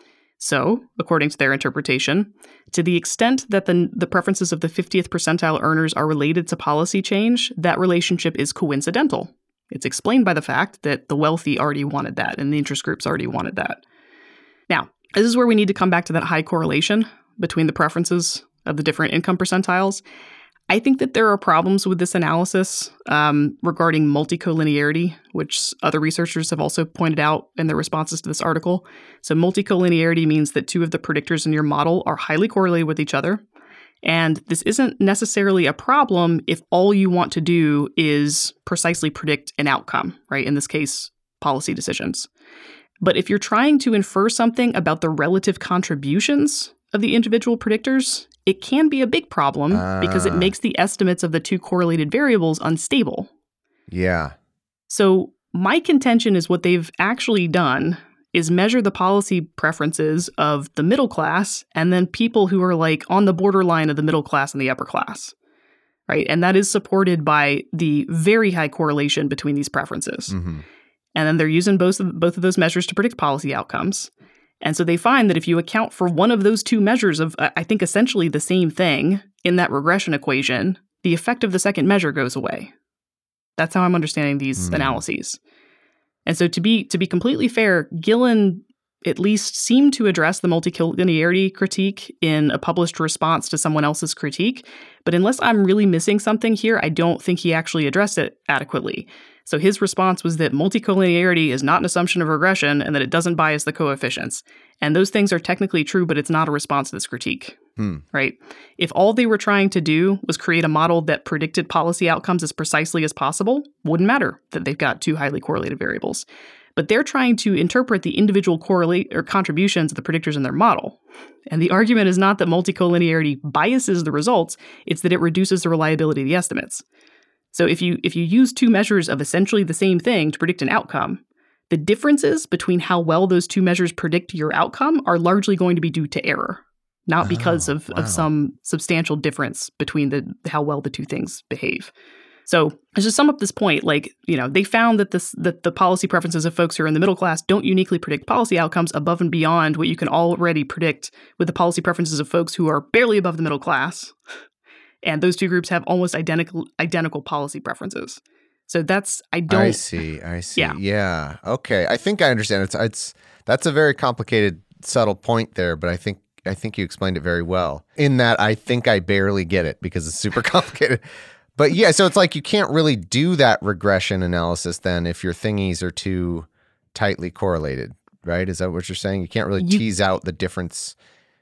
So, according to their interpretation, to the extent that the, the preferences of the fiftieth percentile earners are related to policy change, that relationship is coincidental. It's explained by the fact that the wealthy already wanted that and the interest groups already wanted that. Now, this is where we need to come back to that high correlation between the preferences of the different income percentiles. I think that there are problems with this analysis um, regarding multicollinearity, which other researchers have also pointed out in their responses to this article. So multicollinearity means that two of the predictors in your model are highly correlated with each other. And this isn't necessarily a problem if all you want to do is precisely predict an outcome, right? In this case, policy decisions. But if you're trying to infer something about the relative contributions of the individual predictors, it can be a big problem uh, because it makes the estimates of the two correlated variables unstable. Yeah. So my contention is what they've actually done is measure the policy preferences of the middle class and then people who are like on the borderline of the middle class and the upper class, right? And that is supported by the very high correlation between these preferences. Mm-hmm. And then they're using both of, both of those measures to predict policy outcomes. And so they find that if you account for one of those two measures of, I think, essentially the same thing in that regression equation, the effect of the second measure goes away. That's how I'm understanding these mm. analyses. And so to be to be completely fair, Gillen at least seemed to address the multicollinearity critique in a published response to someone else's critique. But unless I'm really missing something here, I don't think he actually addressed it adequately. So his response was that multicollinearity is not an assumption of regression and that it doesn't bias the coefficients. And those things are technically true, but it's not a response to this critique, hmm. right? If all they were trying to do was create a model that predicted policy outcomes as precisely as possible, wouldn't matter that they've got two highly correlated variables. But they're trying to interpret the individual correlate or contributions of the predictors in their model. And the argument is not that multicollinearity biases the results, it's that it reduces the reliability of the estimates. So if you if you use two measures of essentially the same thing to predict an outcome, the differences between how well those two measures predict your outcome are largely going to be due to error, not because oh, of, wow. of some substantial difference between the how well the two things behave. So to sum up this point, like, you know, they found that this that the policy preferences of folks who are in the middle class don't uniquely predict policy outcomes above and beyond what you can already predict with the policy preferences of folks who are barely above the middle class. And those two groups have almost identical identical policy preferences. So that's, I don't... I see, I see. Yeah. yeah. Okay, I think I understand. It's it's that's a very complicated, subtle point there, but I think I think you explained it very well. In that, I think I barely get it because it's super complicated. But yeah, so it's like you can't really do that regression analysis then if your thingies are too tightly correlated, right? Is that what you're saying? You can't really You- tease out the difference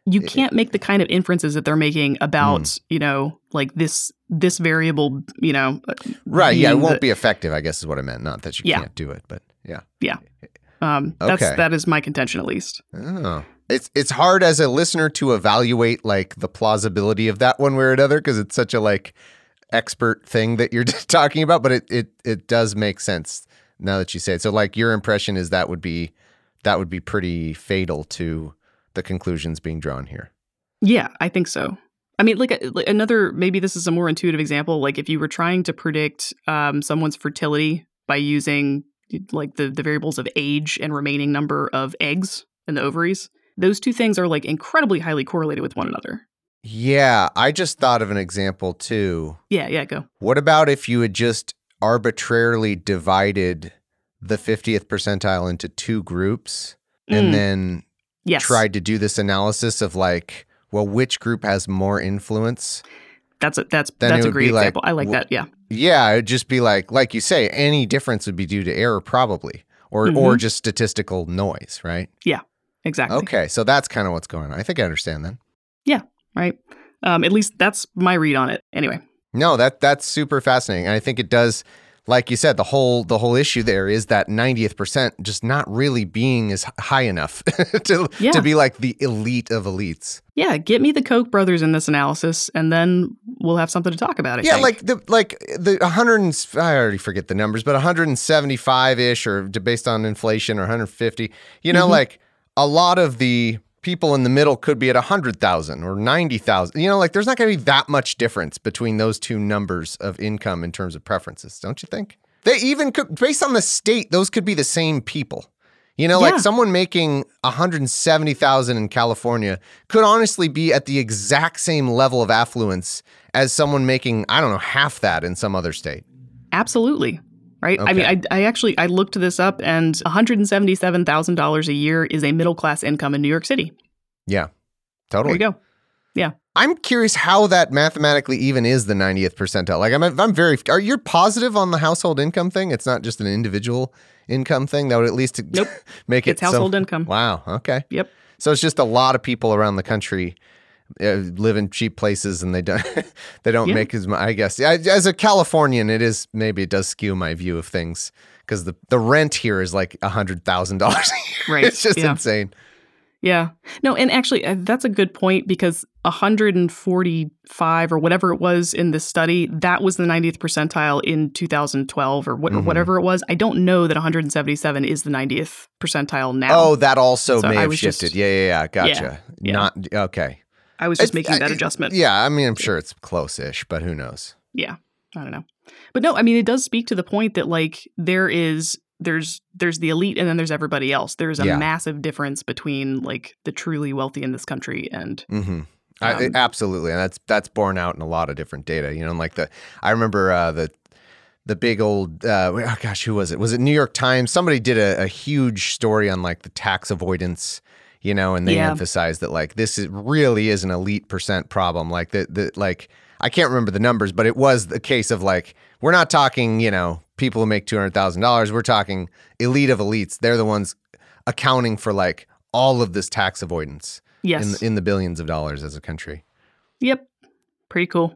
You can't make the kind of inferences that they're making about, mm. you know, like this this variable, you know. Right. Yeah. It won't the, be effective, I guess is what I meant. Not that you yeah. can't do it, but yeah. Yeah. Um, that's, okay. That is my contention, at least. Oh. It's it's hard as a listener to evaluate like the plausibility of that one way or another because it's such a like expert thing that you're talking about, but it, it it does make sense now that you say it. So like your impression is that would be that would be pretty fatal to the conclusions being drawn here. Yeah, I think so. I mean, like, like another, maybe this is a more intuitive example. Like if you were trying to predict um, someone's fertility by using like the, the variables of age and remaining number of eggs in the ovaries, those two things are like incredibly highly correlated with one another. Yeah, I just thought of an example too. Yeah, yeah, go. What about if you had just arbitrarily divided the fiftieth percentile into two groups and mm. then yes. tried to do this analysis of like, well, which group has more influence? That's a, that's that's a great example. Like, I like that. Yeah. Yeah, it'd just be like, like you say, any difference would be due to error probably, or mm-hmm. or just statistical noise, right? Yeah, exactly. Okay, so that's kind of what's going on. I think I understand then. Yeah, right. Um, at least that's my read on it. Anyway. No, that that's super fascinating, and I think it does. Like you said, the whole the whole issue there is that ninetieth percent just not really being as high enough to yeah. to be like the elite of elites. Yeah, get me the Koch brothers in this analysis, and then we'll have something to talk about. I yeah, think. like the like the one hundred. I already forget the numbers, but one hundred seventy-five ish, or based on inflation, or one hundred fifty. You know, mm-hmm. like a lot of the people in the middle could be at one hundred thousand or ninety thousand. You know, like there's not going to be that much difference between those two numbers of income in terms of preferences, don't you think? They even could, based on the state, those could be the same people. You know, yeah. like someone making one hundred seventy thousand in California could honestly be at the exact same level of affluence as someone making, I don't know, half that in some other state. Absolutely. Right. Okay. I mean, I, I actually I looked this up, and one hundred seventy-seven thousand dollars a year is a middle class income in New York City. Yeah, totally. There you go. Yeah. I'm curious how that mathematically even is the ninetieth percentile. Like, I'm I'm very. Are you positive on the household income thing? It's not just an individual income thing. That would at least nope. make it it's household so, income. Wow. Okay. Yep. So it's just a lot of people around the country uh, live in cheap places, and they don't they don't yeah. make as much. I guess I, as a Californian, it is maybe it does skew my view of things because the the rent here is like a hundred thousand dollars a year. Right. It's just yeah. insane. Yeah. No, and actually, uh, that's a good point because one hundred forty-five or whatever it was in this study, that was the ninetieth percentile in two thousand twelve or, wh- mm-hmm. or whatever it was. I don't know that one hundred seventy-seven is the ninetieth percentile now. Oh, that also so may I have shifted. Just, yeah, yeah, yeah. Gotcha. Yeah, yeah. Not okay. I was just it's, making that I, adjustment. Yeah, I mean, I'm sure it's close-ish, but who knows? Yeah, I don't know. But no, I mean, it does speak to the point that like there is there's there's the elite and then there's everybody else. There's a yeah. massive difference between like the truly wealthy in this country and mm-hmm. I, um, absolutely, and that's that's borne out in a lot of different data. You know, like the I remember uh, the the big old uh, oh gosh, who was it? Was it New York Times? Somebody did a, a huge story on like the tax avoidance. You know, and they yeah. emphasize that like this is really is an elite percent problem. Like the the like I can't remember the numbers, but it was the case of like we're not talking, you know, people who make two hundred thousand dollars. We're talking elite of elites. They're the ones accounting for like all of this tax avoidance. Yes. in in the billions of dollars as a country. Yep, pretty cool.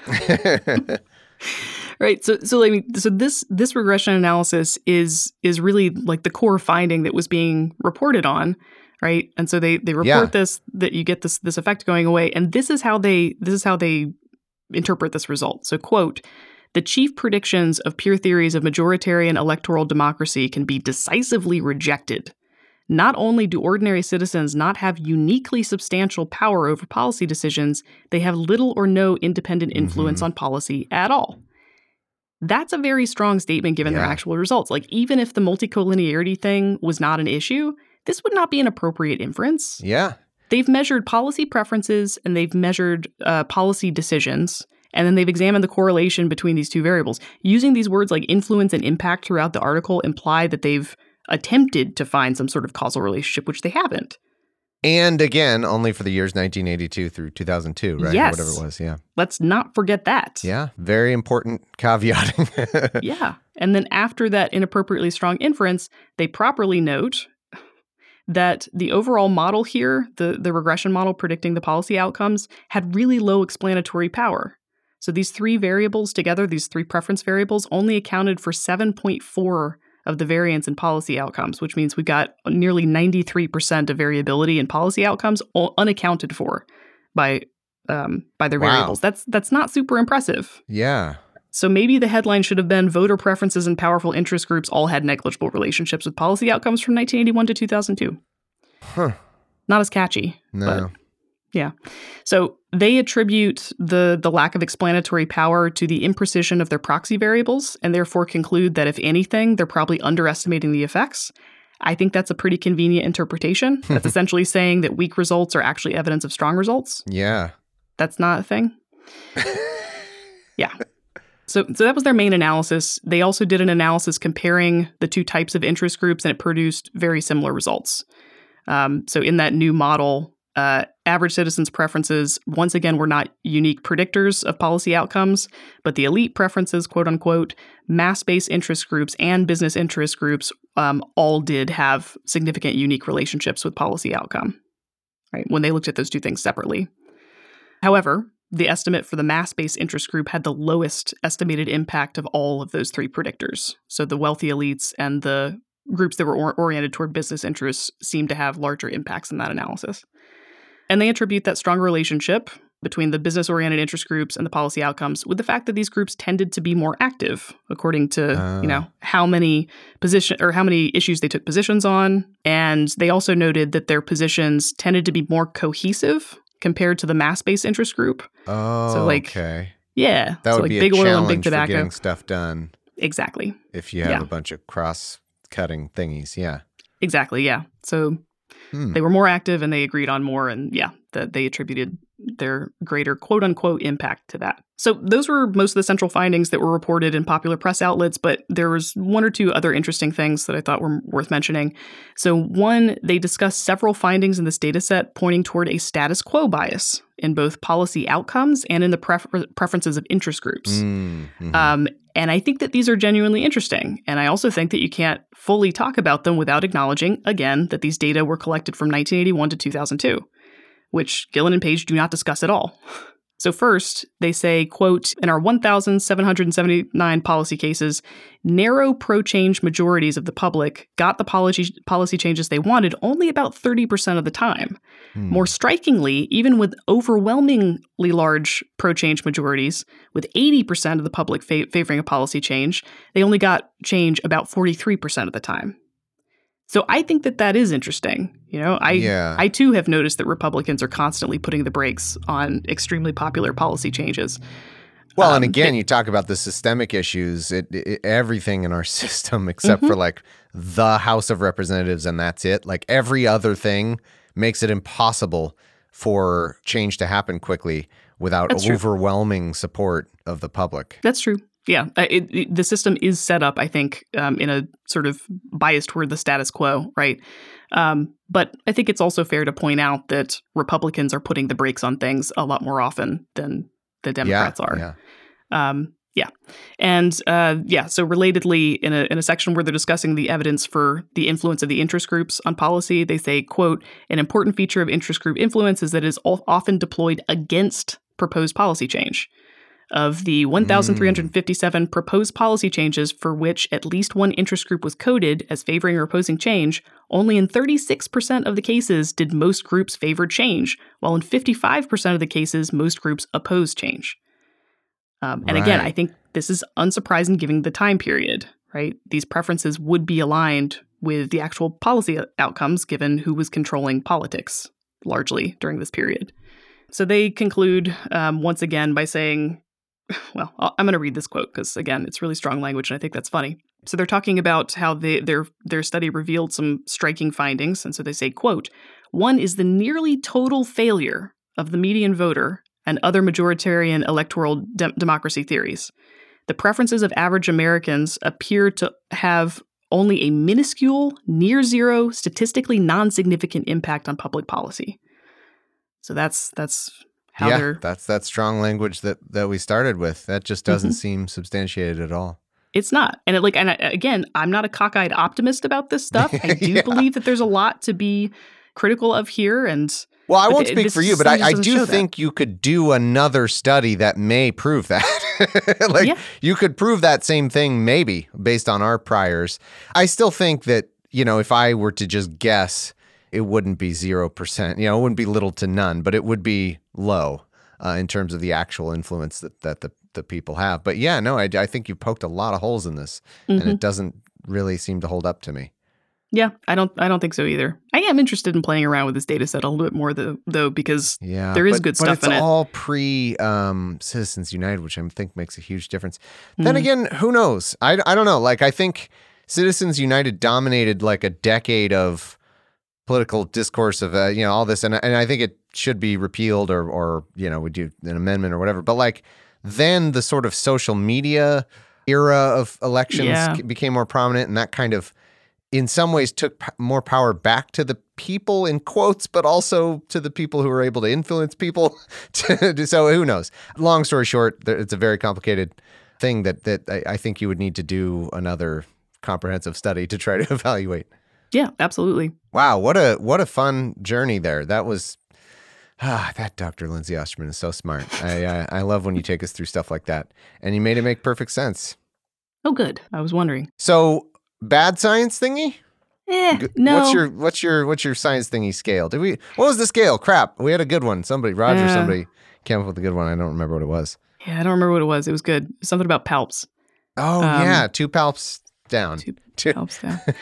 Right. So so I mean, so this this regression analysis is is really like the core finding that was being reported on. Right. And so they, they report yeah. this, that you get this this effect going away. And this is how they this is how they interpret this result. So, quote, the chief predictions of pure theories of majoritarian electoral democracy can be decisively rejected. Not only do ordinary citizens not have uniquely substantial power over policy decisions, they have little or no independent influence mm-hmm. on policy at all. That's a very strong statement given yeah. their actual results. Like, even if the multicollinearity thing was not an issue, this would not be an appropriate inference. Yeah. They've measured policy preferences and they've measured uh, policy decisions, and then they've examined the correlation between these two variables. Using these words like influence and impact throughout the article imply that they've attempted to find some sort of causal relationship, which they haven't. And again, only for the years nineteen eighty-two through two thousand two, right? Yes. Or whatever it was, yeah. Let's not forget that. Yeah, very important caveating. Yeah. And then after that inappropriately strong inference, they properly note that the overall model here, the, the regression model predicting the policy outcomes, had really low explanatory power. So these three variables together, these three preference variables, only accounted for seven point four of the variance in policy outcomes, which means we got nearly ninety-three percent of variability in policy outcomes unaccounted for by um, by their Wow. variables. That's that's not super impressive. Yeah. So maybe the headline should have been voter preferences and powerful interest groups all had negligible relationships with policy outcomes from nineteen eighty-one to two thousand two. Huh. Not as catchy. No. But yeah. So they attribute the, the lack of explanatory power to the imprecision of their proxy variables and therefore conclude that if anything, they're probably underestimating the effects. I think that's a pretty convenient interpretation. That's essentially saying that weak results are actually evidence of strong results. Yeah. That's not a thing. Yeah. So, so that was their main analysis. They also did an analysis comparing the two types of interest groups, and it produced very similar results. Um, so in that new model, uh, average citizens' preferences, once again, were not unique predictors of policy outcomes, but the elite preferences, quote unquote, mass-based interest groups and business interest groups um, all did have significant unique relationships with policy outcome, right, when they looked at those two things separately. However, the estimate for the mass-based interest group had the lowest estimated impact of all of those three predictors. So the wealthy elites and the groups that were or- oriented toward business interests seemed to have larger impacts in that analysis. And they attribute that strong relationship between the business-oriented interest groups and the policy outcomes with the fact that these groups tended to be more active, according to Uh. you know how many position or how many issues they took positions on. And they also noted that their positions tended to be more cohesive compared to the mass-based interest group. Oh, So, like, okay. Yeah, That so would like be big a oil and challenge big for tobacco. getting stuff done Exactly. if you have Yeah. a bunch of cross-cutting thingies. Yeah. Exactly. Yeah. So Hmm. they were more active and they agreed on more, and yeah, that they attributed their greater quote unquote impact to that. So those were most of the central findings that were reported in popular press outlets, but there was one or two other interesting things that I thought were worth mentioning. So one, they discussed several findings in this data set pointing toward a status quo bias in both policy outcomes and in the prefer- preferences of interest groups. Mm, mhm. Um, and I think that these are genuinely interesting. And I also think that you can't fully talk about them without acknowledging, again, that these data were collected from nineteen eighty-one to two thousand two, which Gillen and Page do not discuss at all. So first, they say, quote, in our one thousand seven hundred seventy-nine policy cases, narrow pro-change majorities of the public got the policy policy changes they wanted only about thirty percent of the time. Hmm. More strikingly, even with overwhelmingly large pro-change majorities, with eighty percent of the public fa- favoring a policy change, they only got change about forty-three percent of the time. So I think that that is interesting. You know, I Yeah. I too have noticed that Republicans are constantly putting the brakes on extremely popular policy changes. Well, and Um, again, they- you talk about the systemic issues, it, it, everything in our system except Mm-hmm. for like the House of Representatives and that's it. Like every other thing makes it impossible for change to happen quickly without That's true. overwhelming support of the public. That's true. Yeah, uh, it, it, the system is set up, I think, um, in a sort of biased toward the status quo, right? Um, but I think it's also fair to point out that Republicans are putting the brakes on things a lot more often than the Democrats yeah, are. Yeah. Um, yeah. And uh, yeah, so relatedly, in a in a section where they're discussing the evidence for the influence of the interest groups on policy, they say, quote, an important feature of interest group influence is that it is al- often deployed against proposed policy change. Of the one thousand three hundred fifty-seven proposed policy changes for which at least one interest group was coded as favoring or opposing change, only in thirty-six percent of the cases did most groups favor change, while in fifty-five percent of the cases, most groups opposed change. Um, and again, Right. I think this is unsurprising given the time period, right? These preferences would be aligned with the actual policy outcomes given who was controlling politics largely during this period. So they conclude um, once again by saying, well, I'll- I'm going to read this quote because, again, it's really strong language and I think that's funny. So they're talking about how they, their their study revealed some striking findings. And so they say, quote, one is the nearly total failure of the median voter and other majoritarian electoral de- democracy theories. The preferences of average Americans appear to have only a minuscule, near zero, statistically non-significant impact on public policy. So that's that's how yeah, they're that's that strong language that, that we started with. That just doesn't Mhm. seem substantiated at all. It's not. And it, like, and I, again, I'm not a cockeyed optimist about this stuff. I do yeah. believe that there's a lot to be critical of here. And well, I won't speak for you, but I, I do think that. you could do another study that may prove that. like yeah. you could prove that same thing, maybe based on our priors. I still think that, you know, if I were to just guess, it wouldn't be zero percent. You know, it wouldn't be little to none, but it would be low uh, in terms of the actual influence that, that the the people have. But yeah, no, I, I think you poked a lot of holes in this, mm-hmm. and it doesn't really seem to hold up to me. Yeah, I don't I don't think so either. I am interested in playing around with this data set a little bit more, though, though because yeah, there is but, good but stuff in it. But it's all pre um, Citizens United, which I think makes a huge difference. Mm-hmm. Then again, who knows? I, I don't know. Like, I think Citizens United dominated like a decade of political discourse of, uh, you know, all this. And, and I think it should be repealed or, or, you know, we do an amendment or whatever. But like, then the sort of social media era of elections yeah. became more prominent, and that kind of, in some ways, took p- more power back to the people, in quotes, but also to the people who were able to influence people. to, so who knows? Long story short, it's a very complicated thing that that I, I think you would need to do another comprehensive study to try to evaluate. Yeah, absolutely. Wow, what a what a fun journey there. That was. Ah, that Doctor Lindsay Osterman is so smart. I, I I love when you take us through stuff like that. And you made it make perfect sense. Oh, good. I was wondering. So, bad science thingy? Eh, no. What's your what's your what's your science thingy scale? Did we what was the scale? Crap. We had a good one. Somebody, Roger, uh, somebody came up with a good one. I don't remember what it was. Yeah, I don't remember what it was. It was good. Something about palps. Oh, um, yeah. Two palps down. Two, two. palps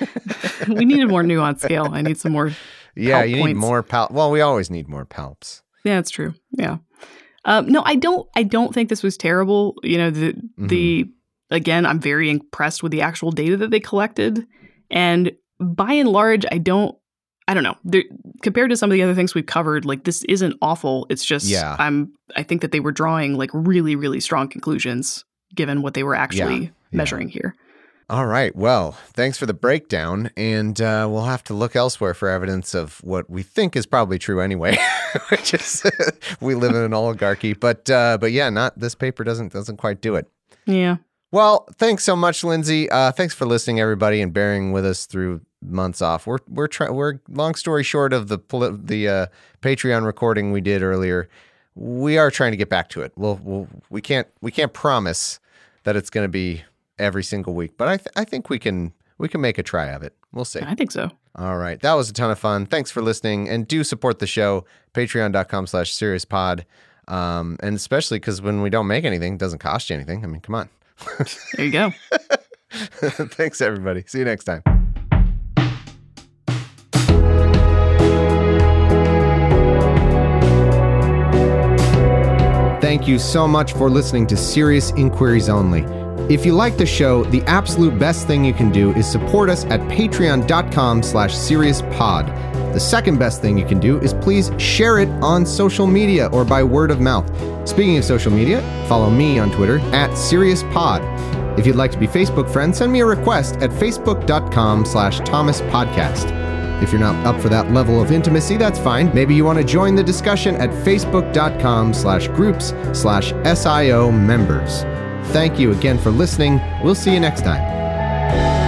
down. We need a more nuanced scale. I need some more Yeah, you points. need more palps. Well, we always need more palps. Yeah, that's true. Yeah. Um, no, I don't. I don't think this was terrible. You know, the mm-hmm. the again, I'm very impressed with the actual data that they collected, and by and large, I don't. I don't know. There, compared to some of the other things we've covered, like this isn't awful. It's just yeah. I'm. I think that they were drawing like really, really strong conclusions given what they were actually yeah. measuring yeah. here. All right. Well, thanks for the breakdown. And uh, we'll have to look elsewhere for evidence of what we think is probably true anyway, which is we live in an oligarchy. But uh, but yeah, not this paper doesn't doesn't quite do it. Yeah. Well, thanks so much, Lindsay. Uh, thanks for listening, everybody, and bearing with us through months off. We're we're trying. We're long story short of the the uh, Patreon recording we did earlier. We are trying to get back to it. We'll, we'll we can't we can't promise that it's going to be every single week, but I th- I think we can we can make a try of it. We'll see. I think so. All right. That was a ton of fun. Thanks for listening, and do support the show, patreon.com slash seriouspod. Um, and especially because when we don't make anything, it doesn't cost you anything. I mean, come on. There you go. Thanks, everybody. See you next time. Thank you so much for listening to Serious Inquiries Only. If you like the show, the absolute best thing you can do is support us at patreon.com slash seriouspod. The second best thing you can do is please share it on social media or by word of mouth. Speaking of social media, follow me on Twitter at seriouspod. If you'd like to be Facebook friends, send me a request at facebook.com slash Thomas Podcast. If you're not up for that level of intimacy, that's fine. Maybe you want to join the discussion at facebook.com slash groups slash SIO members. Thank you again for listening. We'll see you next time.